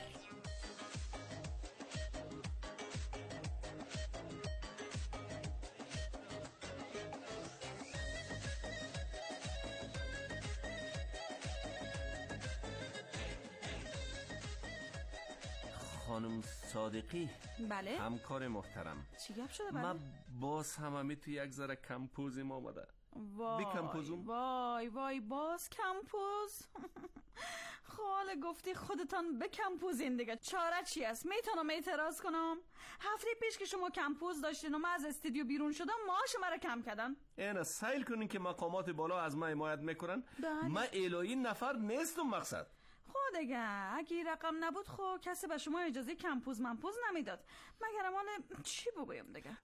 Speaker 5: خانم صادقی.
Speaker 2: بله
Speaker 5: همکار محترم.
Speaker 2: چی گپ شده؟ بله
Speaker 5: من باز هممی تو یک ذره کمپوزیم آمده.
Speaker 2: وای
Speaker 5: بی کمپوزم؟
Speaker 2: وای وای باز کمپوز. خاله گفتی خودتان بکمپوزین دیگه، چاره چی است؟ میتونم اعتراض کنم؟ هفته پیش که شما کمپوز داشتین و من از استودیو بیرون شدم معاش مرا کم کردن.
Speaker 5: اینا سیل کنین که مقامات بالا از من حمایت میکنن.
Speaker 2: بله.
Speaker 5: من الهی نفر نیستم مقصد.
Speaker 2: خب دیگه اگه رقم نبود خب کسی به شما اجازه کمپوز منپوز نمیداد. مگر امان چی بگویم دیگه؟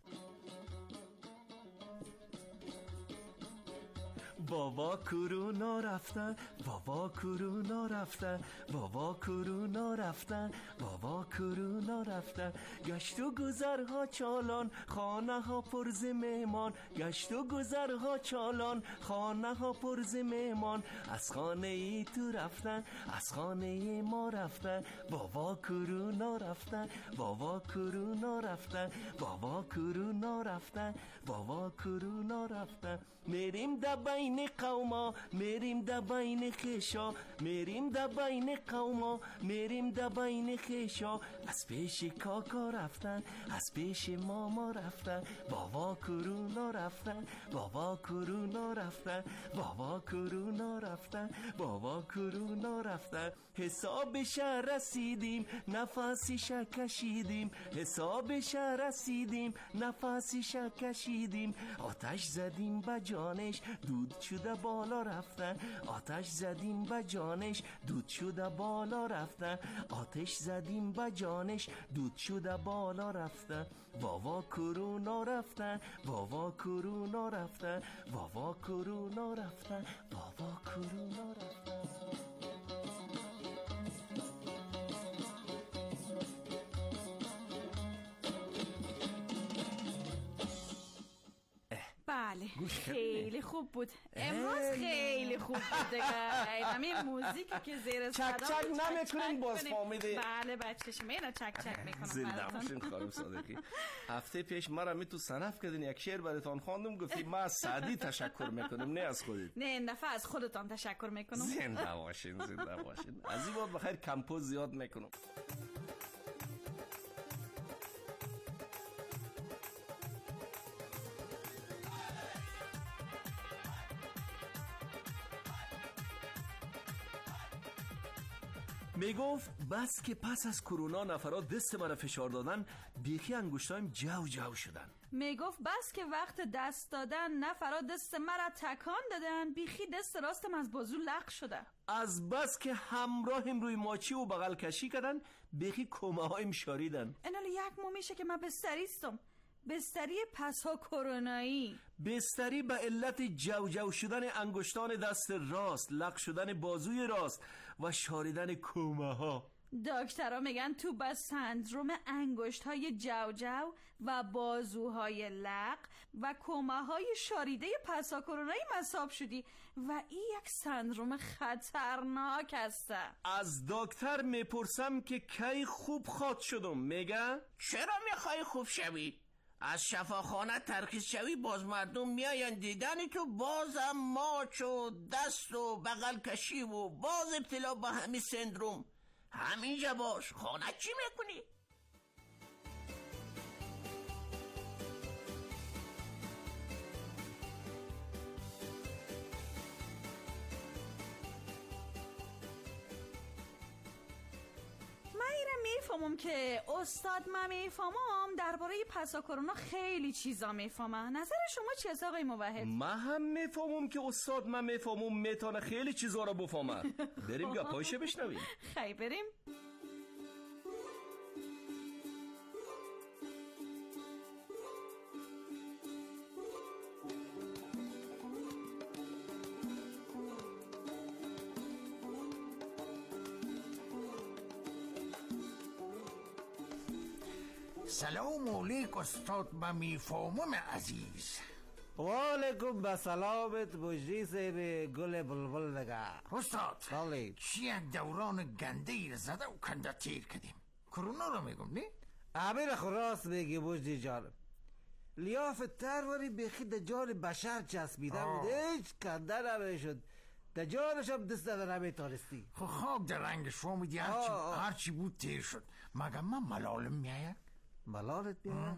Speaker 5: بابا کرونا رفتن، بابا کرونا رفتن، بابا کرونا رفتن، بابا کرونا رفتن. گشت و گذرها چالان، خانه ها پرز مهمان. گشت و گذرها چالان، خانه ها پرز مهمان. از خانه ای تو رفتن، از خانه ای ما رفتن. بابا کرونا رفتن، بابا کرونا رفتن، بابا کرونا رفتن، بابا کرونا رفتن. میریم در بین قوما، میریم در بین خیشا، میریم در بین قوما، میریم در بین خیشا. از پیش کاکا رفتن، از پیش ماما رفتن. بابا کرونا رفتن، بابا کرونا رفتن، بابا کرونا رفتن، بابا کرونا رفتن. حسابش رسیدیم، نفسیش کشیدیم. حسابش رسیدیم، نفسیش کشیدیم. آتش زدیم به جانش، دود شده بالا رفتن. آتش زدیم به جانش، دود شده بالا رفتن. آتش زدیم به جانش، دود شده بالا رفتن. واوا کرونا رفتن، واوا کرونا رفتن، واوا کرونا رفتن، واوا کرونا رفتن.
Speaker 2: بله خیلی خوب بود امروز، خیلی خوب بود دیگه. همین موزیکی که زیر
Speaker 5: چک چک نمیکنین باز فامیده.
Speaker 2: بله بچه‌ش میرا چک چک میکنم.
Speaker 5: زنده باشین خانم صادقی. هفته پیش مرا می تو صنف کردین، یک شعر براتون خواندم، گفتی ما از سعدی تشکر میکنم نه از خودت.
Speaker 2: نه این دفعه از خودتان تشکر میکنم.
Speaker 5: زنده باشین زنده باشین. از این بعد بخیر کمپوز زیاد میکنم. میگفت بس که پس از کرونا نفرات دست مرا فشار دادن، بیخی انگشتایم جو جو شدن.
Speaker 2: میگفت بس که وقت دست دادن نفرات دست مرا تکان دادن، بیخی دست راستم از بازو لق شده.
Speaker 5: از بس که همراهم روی ماچی و بغل کشی کردن، بیخی کمه هایم شاریدن.
Speaker 2: اینالی یک مو میشه که من بستریستم. بستری پسا کرونایی.
Speaker 5: بستری به علت جو جو شدن انگشتان دست راست، لق شدن بازوی راست و شاریدن کومه ها.
Speaker 2: دکترها میگن تو با سندروم انگشت های جو جو و بازوهای لق و کومه های شاریده پسا کرونایی مصاب شدی و این یک سندروم خطرناک است.
Speaker 5: از دکتر میپرسم که کی خوب خواد شدم، میگه
Speaker 12: چرا میخوای خوب شوی؟ از شفاخانه ترخیص شوی باز مردم میاین دیدنی تو بازم ماچ و دست و بغل کشی و باز ابتلا به همین سندروم. همینجا باش، خانه چی میکنی؟
Speaker 2: میفهمم که استاد من میفهمم درباره پسا کرونا خیلی چیزا میفهمم. نظر شما چیه است آقای موحد؟
Speaker 5: من هم میفهمم که استاد من میفهمم میتونه خیلی چیزا رو بفهمه. بریم گپایشو بشنویم.
Speaker 2: خیلی بریم.
Speaker 13: سلام علیک استاد من میفهمم عزیز.
Speaker 10: وعلیکم به سلامت بجی سیب گل بلبل نگه.
Speaker 13: استاد
Speaker 10: بله
Speaker 13: چی یک دوران گنده ای زده و کنده تیر کردیم. کرونا رو میگم نه؟
Speaker 10: امیر خراس بگی بجی جان. لیاف تروری بخی دجال بشر چسبیده بود، هیچ کنده نمیشد. دجالش هم دست داده نمیتونستی.
Speaker 13: خب خواب در رنگش فهمیدی هرچی, هرچی بود تیر شد. مگه من ملالم میایه؟
Speaker 10: ملالت بیایه؟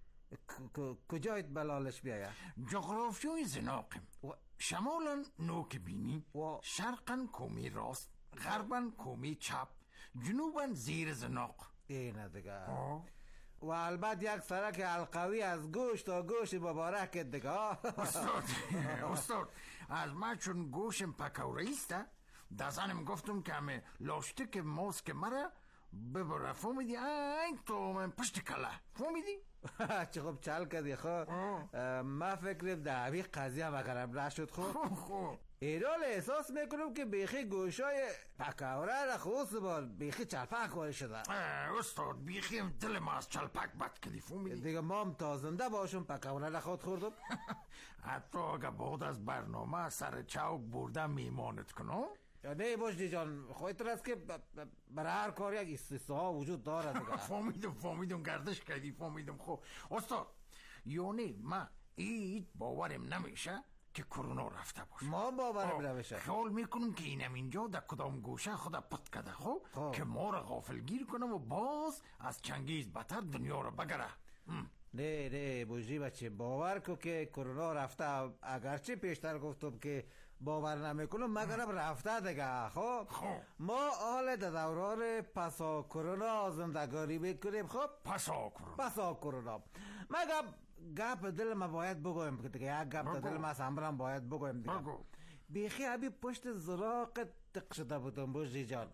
Speaker 10: کجایت ملالش بیایه؟
Speaker 13: جغرافیای زناقم. شمالا نوک بینی، شرقا کومی راست، غربا کومی چپ، جنوبا زیر زناق.
Speaker 10: اینه دیگه. و البته یک سرک حلقوی از گوش تا گوش مبارک دیگه.
Speaker 13: استاد استاد از من چون گوشم پکوره ایسته دزنم گفتم که همه لاشتک ماسک مرا ببره. فهمیدی؟ این تو من پشت کله. فهمیدی؟
Speaker 10: چه خوب چل کردی خواه. من فکرم دعوی قضیه هم اگرم نشد خواه.
Speaker 13: خواه
Speaker 10: ایرال احساس میکنم که بیخی گوشای پکوره را خوص بال بیخی چلپک واری شده.
Speaker 13: استاد بیخی دل ما از چلپک بد کردی. فهمیدی؟
Speaker 10: دیگه ما هم تازنده باشم پکوره را خود خوردم.
Speaker 13: حتی اگه بعد از برنامه سر چوک بردم میمانت کنم.
Speaker 10: نه باشدی جان، خواهی است که برای هر کار یک استثناء وجود داره دیگه.
Speaker 13: فهمیدم فهمیدم گردش کردی. فهمیدم. خب استاد یعنی من هیچ باورم نمیشه که کرونا رفته باشه.
Speaker 10: ما باورم نمیشه.
Speaker 13: خیال میکنم که اینم اینجا در کدام گوشه خدا پت کده خب که ما را غافل گیر کنم و باز از چنگیز بتر دنیا را بگره.
Speaker 10: نه نه بوجی بچه باور کو که کرونا رفته. اگرچه پیشتر گفتم که باور نمیکنم مگرم رفته دیگه. خب ما حال در دوران پسا کرونا زندگانی میکنیم. خب
Speaker 13: پسا کرونا
Speaker 10: پسا کرونا مگم گپ دل ما باید بگویم دیگه. یک گپ دل ما سنبرم باید بگویم دیگه. بیخی ابی پشت زراق تق شده بودم بوجی جان.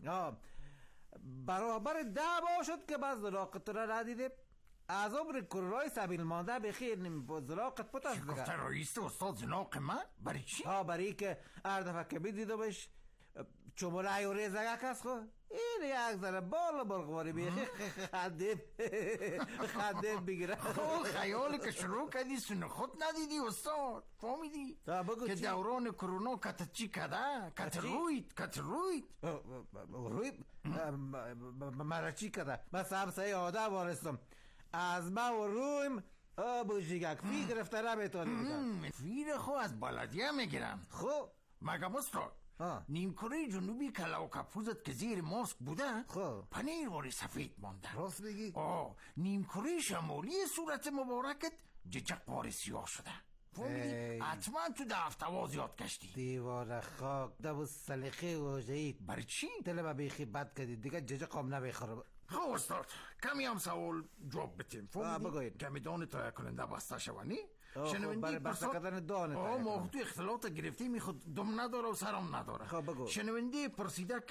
Speaker 10: برابر ده باشد که باز زراق تو را ندیدیم. از عمر کرونای سبیل مانده بخیر زراقت پتاست دیگه.
Speaker 13: گفته رئیس استاد زناق من؟ برای چی؟
Speaker 10: ها برای که هر دفعه که میدیدمش چمونه و ریزگه کس خو این یک ذره بالا برغواری بیخی خندیم خندیم بگیره.
Speaker 13: خیالی که شروع کردی سن خود ندیدی استاد. فهمیدی؟ که دوران کرونا کت چی کده؟ کت روید کت روید
Speaker 10: روید مرا چی کده؟ من سمسه آده وارستم از ما و رویم بوجیگک فی گرفته نمیتونی.
Speaker 13: فیر خو از بلدیه میگیرم.
Speaker 10: خب
Speaker 13: مگم استاد نیم کره جنوبی کلا و کپوزت که زیر ماسک بوده پنیر واری سفید مانده.
Speaker 10: راست بگی؟
Speaker 13: آه نیم کره شمالی صورت مبارکت ججق واری سیاه شده. فهمیدی؟ حتما تو دفتواز یاد کشتی.
Speaker 10: دیوار خاک دبو سلیقه و جهید.
Speaker 13: برای چی؟
Speaker 10: دل ما بیخی بد کردید دیگه ججق هم نمیخوره.
Speaker 13: خب استاد کمی هم سوال جواب بتیم. فهمیدی؟ کمی دانه تایه کننده بسته شوانی؟
Speaker 10: شنوندی
Speaker 13: بسته کردن دانه
Speaker 10: تایه
Speaker 13: ما تو اختلاط گرفتی میخود دم نداره و سرم نداره.
Speaker 10: خب بگو.
Speaker 13: شنوندی پرسیده که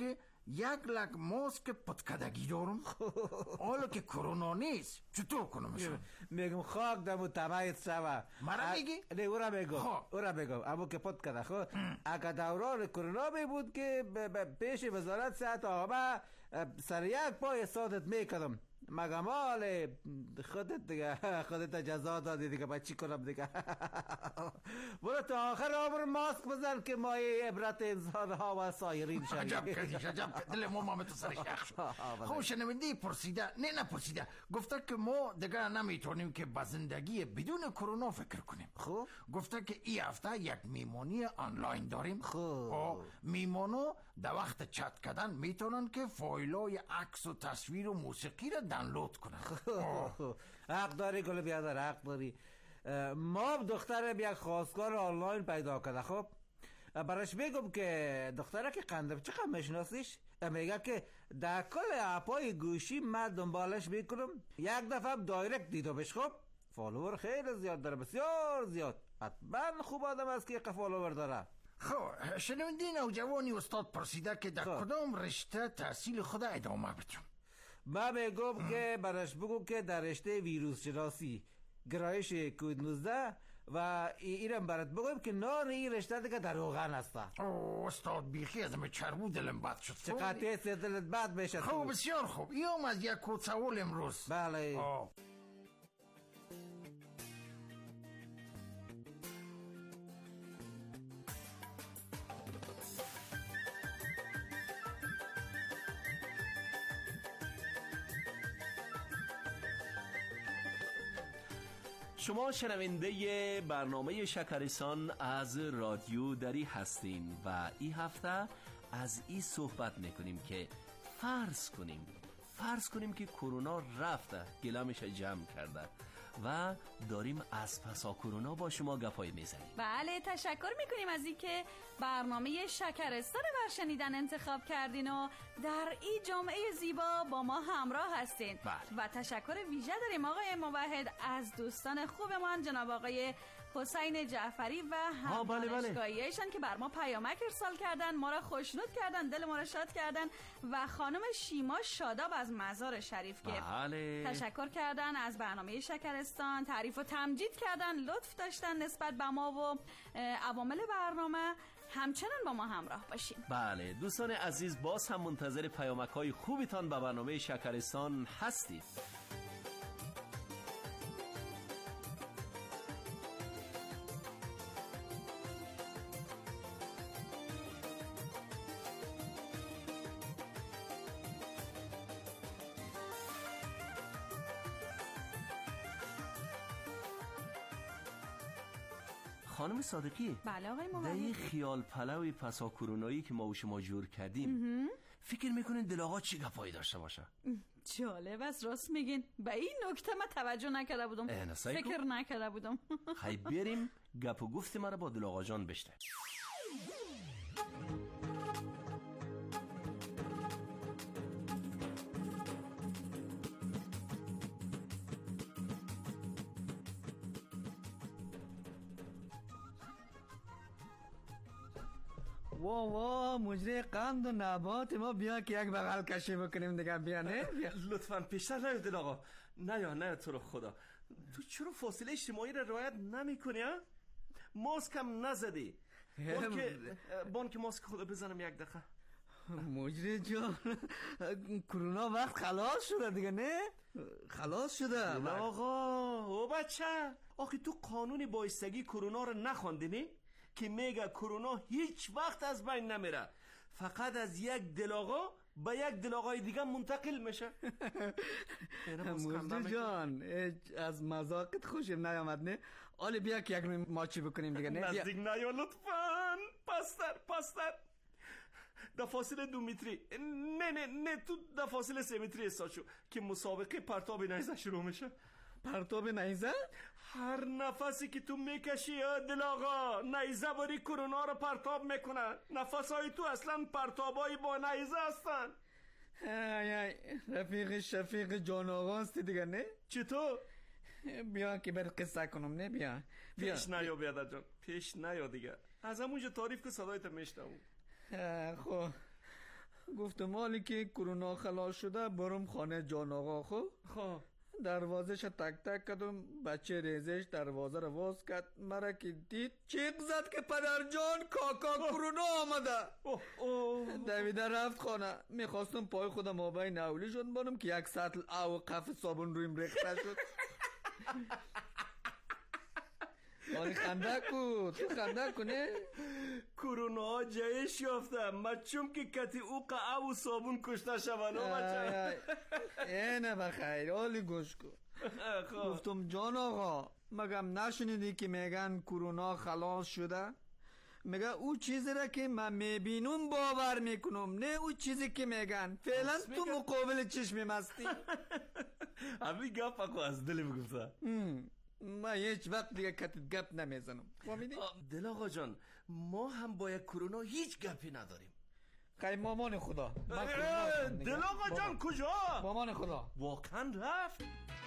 Speaker 13: یک لک ماسک پتکدگی دارم. حالا که کرونا نیست چطور کنمشون؟
Speaker 10: میگم خاک دمو تمایت شوه.
Speaker 13: مرا میگی؟
Speaker 10: نه او را بگم او را بگم اما که پتکده خب اگر دوران کرونا می بود که پیش وزارت صحت آقا سر یک پای سادت میکردم مگم حال خودت دیگه خودت جزا دادی دیگه با چی کنم دیگه. برو تا آخر عمر ماسک بزن که مایه عبرت انسان ها و سایرین شدی.
Speaker 13: عجب کردی عجب کردی دل ما تو سرش یخ شد. خب شنونده پرسیده نه نه پرسیده گفته که ما دیگه نمیتونیم که به زندگی بدون کرونا فکر کنیم.
Speaker 10: خب
Speaker 13: گفته که این هفته یک میمونی آنلاین داریم.
Speaker 10: خب
Speaker 13: میمونو در وقت چت کردن میتونن که فایلای عکس و تصویر و موسیقی را دانلود کنن.
Speaker 10: حق داری گل بیادر حق داری. ما دخترم یک خواستگار آنلاین پیدا کرده. خب براش میگم که دختره که قندم چقدر میشناسیش میگه که در کل اپای گوشی من دنبالش میکنم یک دفعه هم دایرکت دیدمش. خب فالوور خیلی زیاد داره بسیار زیاد. حتما خوب آدم است که یک فالوور داره.
Speaker 13: خب شنونده نوجوانی استاد پرسیده که در کدام رشته تحصیل خود ادامه بدم.
Speaker 10: من میگم که براش بگو که در رشته ویروس شناسی گرایش کووید نوزده و اینم برات بگم که نان این رشته دیگه در روغن هسته.
Speaker 13: اوه استاد بیخی از همه چربو دلم بد شد.
Speaker 10: چقدر تیست دلت بد میشه.
Speaker 13: خب بسیار خوب ایام از یک کوتسوال امروز.
Speaker 10: بله
Speaker 13: آه.
Speaker 5: شما شنونده برنامه شکرستان از رادیو دری هستین و این هفته از این صحبت میکنیم که فرض کنیم فرض کنیم که کرونا رفته گلمش جمع کرده و داریم از پسا کرونا با شما گپای میزنیم.
Speaker 2: بله تشکر میکنیم از این که برنامه شکرستان بر شنیدن انتخاب کردین و در این جمعه زیبا با ما همراه هستین.
Speaker 5: بله.
Speaker 2: و تشکر ویژه داریم آقای موحد از دوستان خوبمان جناب آقای حسین جعفری و هم
Speaker 5: بله
Speaker 2: دانشگاهیشان که بر ما پیامک ارسال کردن، ما را خوشنود کردن، دل ما را شاد کردن و خانم شیما شاداب از مزار شریف که
Speaker 5: بله.
Speaker 2: تشکر کردن از برنامه شکرستان، تعریف و تمجید کردن، لطف داشتن نسبت به ما و عوامل برنامه. همچنان با ما همراه باشین.
Speaker 5: بله دوستان عزیز باز هم منتظر پیامک های خوبتان به برنامه شکرستان هستید. خانم صادقی
Speaker 2: بله آقای موحد.
Speaker 5: در این خیال پلوی پسا کرونایی که ما و شما جور کردیم فکر میکنین دل آقا چی گپایی داشته باشه؟
Speaker 2: جالب است راست میگین. به این نکته من توجه نکرده بودم، فکر نکرده بودم.
Speaker 5: خیلی بریم گپ و گفت ما را با دل آقا جان بشنویم.
Speaker 9: وا وا مجری قند و نبات ما بیا که یک بغل کشی بکنیم دیگه. بیا نه بیا.
Speaker 5: لطفاً پیشتر نیا دل آقا. نیا نیا تو رو خدا. تو چرا فاصله اجتماعی را رعایت نمی کنی ها؟ ماسک هم نزدی. بانک بانک ماسک خدا بزنم یک دقیقه.
Speaker 9: مجری جان کرونا وقت خلاص شده دیگه نه؟ خلاص شده
Speaker 5: دل آقا. او بچه آخه تو قانون بایستگی کرونا رو نخوندی نه؟ که میگه کرونا هیچ وقت از بین نمیره، فقط از یک دل آقا به یک دل آقای دیگه منتقل میشه.
Speaker 9: مجدی جان از مذاقت خوشم نیامد نه؟ آلی بیا که یک روی ماچی بکنیم دیگه نه؟
Speaker 5: نزدیک نیا لطفاً. پستر پستر در فاصله دو متری. نه نه نه تو در فاصله سه متری استاد شو که مسابقه پرتاب نیزه شروع میشه.
Speaker 9: پرتاب نیزه؟
Speaker 5: هر نفسی که تو میکشی دل آقا نیزه باری کرونا رو پرتاب میکنن. نفسهای تو اصلا پرتابایی با نیزه هستن.
Speaker 9: رفیق شفیق جان آقا هستی دیگه نه؟
Speaker 5: چطور؟
Speaker 9: بیا که بر قصه کنم نه؟ بیا بیا
Speaker 5: پیش نیا بیادر جان پیش نیا دیگه. از همونجا تعریف که صدایت میشنم.
Speaker 9: خب گفتم مالی که کرونا خلاص شده برم خانه جان آقا. خب
Speaker 5: خب
Speaker 9: دروازش تک تک کردم، بچه ریزش دروازه رو باز کرد، مرا که دید چیق زد که پدر جان کاکا کرونا آمده. دویده رفت خانه. میخواستم پای خودم آبای نولی شد بانم که یک سطل او قف صابون رویم ریخته شد. آنی خنده کو تو خنده کنه.
Speaker 5: کرونا جایش یافتم مچوم که کتی او قعب و صابون کشته شوانو بچه.
Speaker 9: اینه بخیر حالی گوش کن. گفتم جان آقا مگم نشنیدی که میگن کرونا خلاص شده؟ میگه او چیزی را که من میبینم باور میکنم، نه او چیزی که میگن. فعلا تو مقابل چشم مستی.
Speaker 5: همین گپ اکو از دلی بگفته.
Speaker 9: من هیچ وقت دیگه کتت گپ نمیزنم. فهمیدی؟
Speaker 5: دل آقا جان ما هم با یک کرونا هیچ گپی نداریم.
Speaker 9: خیلی مامان خدا.
Speaker 5: دل آقا جان کجا؟
Speaker 9: مامان خدا
Speaker 5: واقعا رفت.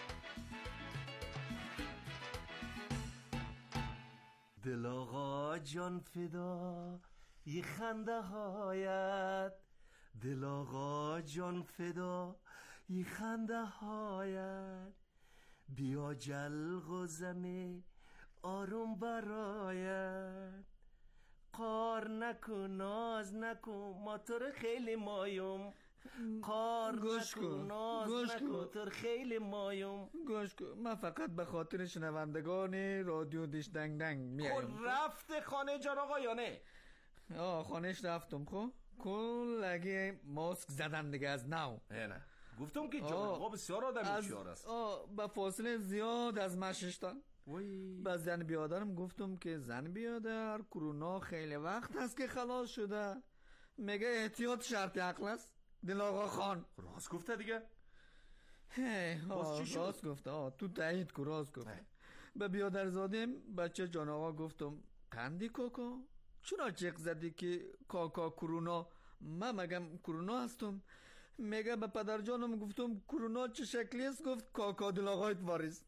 Speaker 5: دل آقا جان فدا یه خنده هایت، دل آقا جان فدا یه خنده هایت، بیا جلق و زنه آروم برایت، قار نکن ناز نکن ما تو رو خیلی مایم، قار نکن ناز نکن تو رو خیلی مایم.
Speaker 9: گوش کن من فقط به خاطر شنوندگان رادیو دیش دنگ دنگ میایم.
Speaker 5: رفته خانه جان آقا یا نه؟
Speaker 9: آه خانهش رفتم. خب کل اگه ماسک زدن دیگه از نو.
Speaker 5: نه گفتم که جان آقا بسیار آدم هوشیار است.
Speaker 9: آه با فاصله زیاد از مششتن. با زن بیادرم گفتم که زن بیادر کرونا خیلی وقت هست که خلاص شده، میگه احتیاط شرط عقل است. دل آقا خان
Speaker 5: راست گفته دیگه.
Speaker 9: آه راست گفته. آه تو تایید کو راست گفته. به بیادر زادم بچه جان آقا گفتم قندی کاکا چرا چیق زدی که کاکا کرونا؟ من مگم کرونا هستم؟ میگه به پدر جانم گفتم کرونا چه شکلی است؟ گفت کاکا دل آقایت واریز.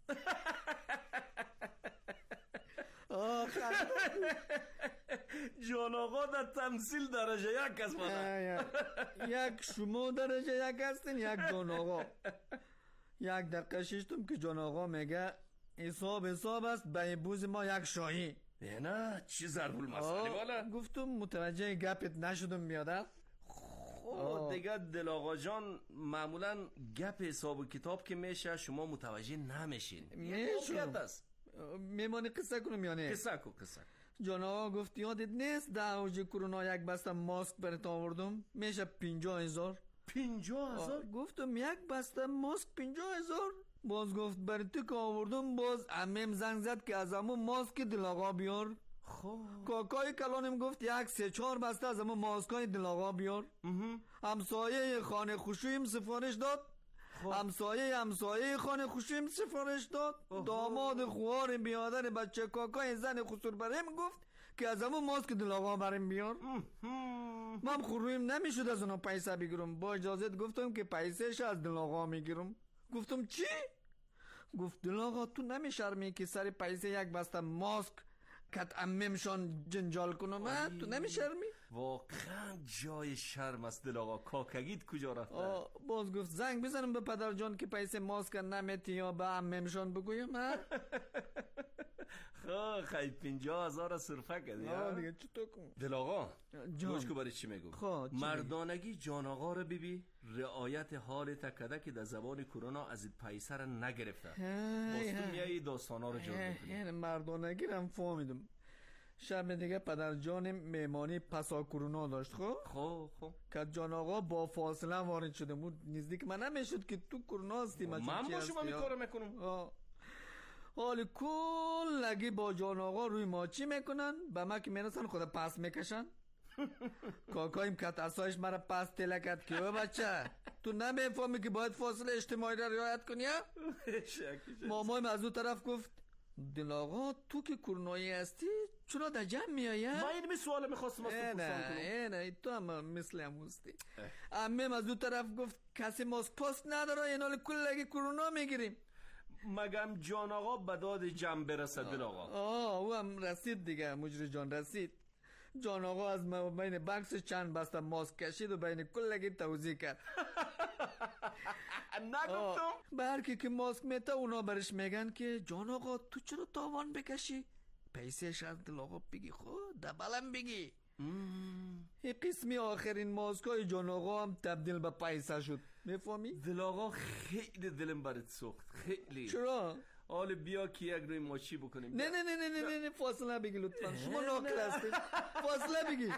Speaker 5: جان آقا در تمثیل درجه یک است.
Speaker 9: یک شما درجه یک هستین یک جان آقا. یک دقیقه شیشتم که جان آقا میگه حساب حساب است به بوز ما یک شاهی.
Speaker 5: نه چی ضرب المثلی والا.
Speaker 9: گفتم متوجه گپت نشدم میادر.
Speaker 5: خب دیگه دل آقا جان معمولا گپ حساب و کتاب که میشه شما متوجه نمیشین.
Speaker 9: میشونم میمانی قصه کنم یا نه؟
Speaker 5: قصه کن قصه.
Speaker 9: جان آقا گفت یادت نیست در اوج کرونا یک بسته ماسک برات آوردم میشه پینجا هزار.
Speaker 5: پینجا هزار؟
Speaker 9: گفتم یک بسته ماسک پینجا هزار. باز گفت برات که آوردم. باز عمیم زنگ زد که از همون ماسک دل آقا بیار.
Speaker 5: خب
Speaker 9: کاکای کلانم گفت یک سه چهار بسته از همون ماسکای دل آقا بیار. همسایه خانه خوشویم سفارش داد. همسایه همسایه خانه خوشیم سفارش داد. داماد خوار بیادر بچه کاکای زن خسور بریم گفت که از همون ماسک دل آقا بریم بیار. من خورویم نمیشد از اونا پیسه بگیرم. با اجازت گفتم که پیسهش از دل آقا میگیرم. گفتم چی؟ گفت دل آقا تو نمیشرمی که سر پیسه یک بسته ماسک کت اممشان جنجال کنم؟ تو نمیشرمی؟
Speaker 5: واقعا جای شرم است دل آقا. کاکگیت کجا رفته؟
Speaker 9: باز گفت زنگ بزنم به پدر جان که پیسه ماسک نمیتی یا به اممشان بگویم.
Speaker 5: خب خیلی پنجاه هزار صرفه کردی.
Speaker 9: آه دیگه چطور کن؟
Speaker 5: دل آقا گوش کو برای چی میگم. مردانگی جان آقا رو ببی رعایت حال تکده که در زبان کرونا از این پیسه رو نگرفته. باز تو میایی داستانا رو جور میکنی.
Speaker 9: مردانگی رو هم فهمیدم. شب دیگه پدر جانم میمانی پسا کرونا داشت. خب
Speaker 5: خب خب
Speaker 9: که جان آقا با فاصله وارد شده بود. نزدیک من نمیشد که تو کرونا هستی.
Speaker 5: من با شما می کارو میکنم.
Speaker 9: حالی کل لگی با جان آقا روی ماچی میکنن. به ما که میرسن خود پس میکشن. کاکایم کت اسایش مرا پس تلکت که او بچه تو نمیفهمی که باید فاصله اجتماعی را رعایت کنی؟ مامایم از اون طرف گفت دل آقا تو که کرونایی هستی چرا در جمع میایی؟
Speaker 5: من این سوال میخواستم از تو پرسان کنم.
Speaker 9: نه نه تو هم مثل هم هستی. امیم از اون طرف گفت کسی ماسک پاست نداره این حال کل لگی کرونا میگیریم.
Speaker 5: مگم جان آقا به داد جمع برسد دل آقا؟
Speaker 9: آه او هم رسید دیگه. مجری جان رسید. جان آقا از ما بین بکس چند بسته ماسک کشید و بین کلگی توضیح کرد.
Speaker 5: نگفتم
Speaker 9: به هر کی که ماسک میته اونا برش میگن که جان آقا تو چرا تاوان بکشی؟ پیسش از دل آقا بگی خود دبلم بگی. این قسمی آخرین ماسک های جان آقا هم تبدیل به پیسه شد. میفهمی؟
Speaker 5: دل آقا خیلی دلم برات سوخت، خیلی.
Speaker 9: چرا؟
Speaker 5: حالا بیا که یک روی ماشی بکنیم.
Speaker 9: نه نه نه نه نه نه فاصله بگی لطفا. شما ناقل هستید. فاصله بگی.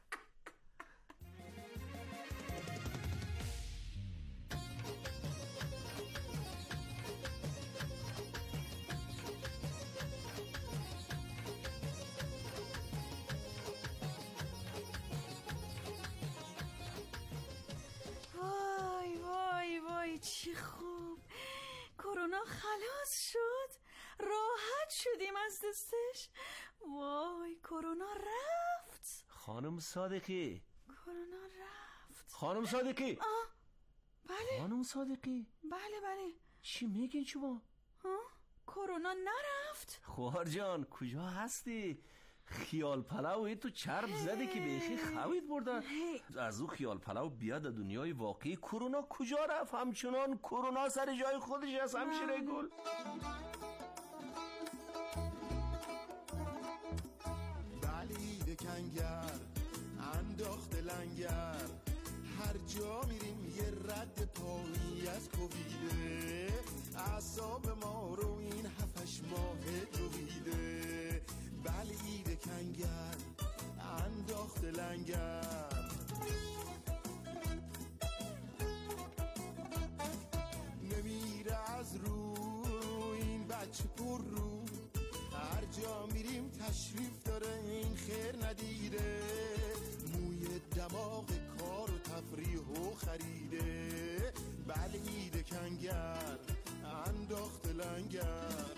Speaker 2: وای وای وای چی خوب، کرونا خلاص شد، راحت شدیم از دستش. وای کرونا رفت.
Speaker 5: خانم صادقی
Speaker 2: کرونا رفت.
Speaker 5: خانم صادقی
Speaker 2: آه بله
Speaker 5: خانم صادقی
Speaker 2: بله بله.
Speaker 5: چی میگین شما؟
Speaker 2: ها کرونا نرفت؟
Speaker 5: خوار جان کجا هستی؟ خیال پلاو تو چرب زده که بیخی خوید برده. از او خیال پلاو بیاد دنیای واقعی. کرونا کجا رفت؟ همچنان کرونا سر جای خودش هست همشیره گل.
Speaker 14: بلید کنگر انداخت لنگر، هر جا میریم یه رد پایی از کوبیده، اعصاب ما رو این هفتش ماه جویده. بلید کنگر انداخت لنگر، نمیره از رو این بچه پر رو، هر جا میریم تشریف داره این خیر ندیده، موی دماغ کار و تفریح و خریده. بلید کنگر انداخت لنگر.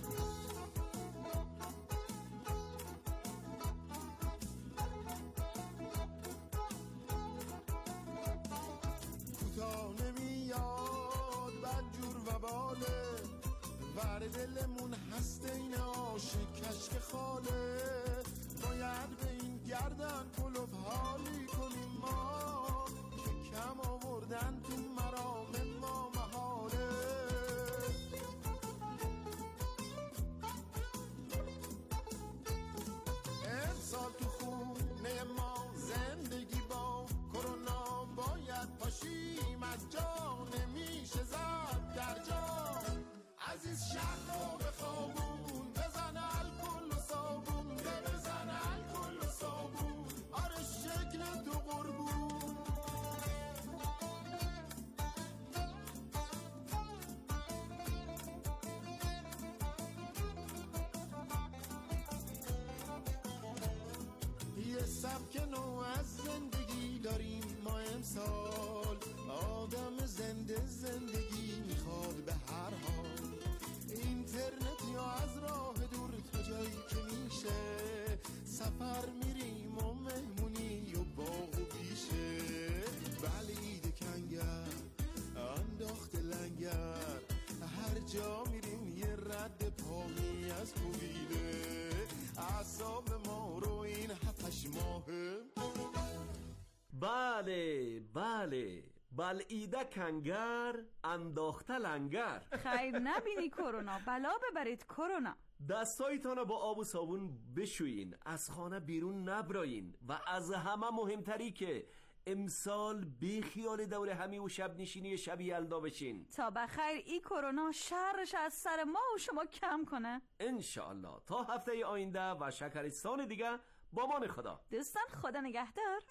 Speaker 14: کوتا نمیاد بدجور و باله، ور دلمون هست این عاشق کشک خاله، باید به این گردن کلوف حالی کنیم ما، که کم آوردن تو مرام ما محاله. امسال تو خونه ما زندگی با کرونا باید پاشیم از جا، نمیشه زد در جا. عزیز شهر رو بخوابون، بزن الکل و صابون، بزن الکل و صابون، آره شکل تو قربون. یه سبک نو از زندگی داریم ما امسال، آدم زنده زندگی میخواد به هر حال، اینترنت یا از راه دور تا جایی که میشه، سفر میریم و مهمونی و باغ و بیشه. بلید کنگر انداخت لنگر، هر جا میریم یه رد پایی از کوبیده، اعصاب ما رو این هفتش ماهه.
Speaker 5: بله بله بلعیده کنگر انداخته لنگر.
Speaker 2: خیر نبینی کرونا، بلا ببرید کرونا.
Speaker 5: دستایتان با آب و صابون بشویین، از خانه بیرون نبراین، و از همه مهمتری که امسال بی خیال دور همی و شب نشینی شب یلدا بشین
Speaker 2: تا بخیر ای کرونا شرش از سر ما و شما کم کنه
Speaker 5: انشاءالله. تا هفته آینده و شکرستان دیگه با مان خدا.
Speaker 2: دوستان خدا نگهدار.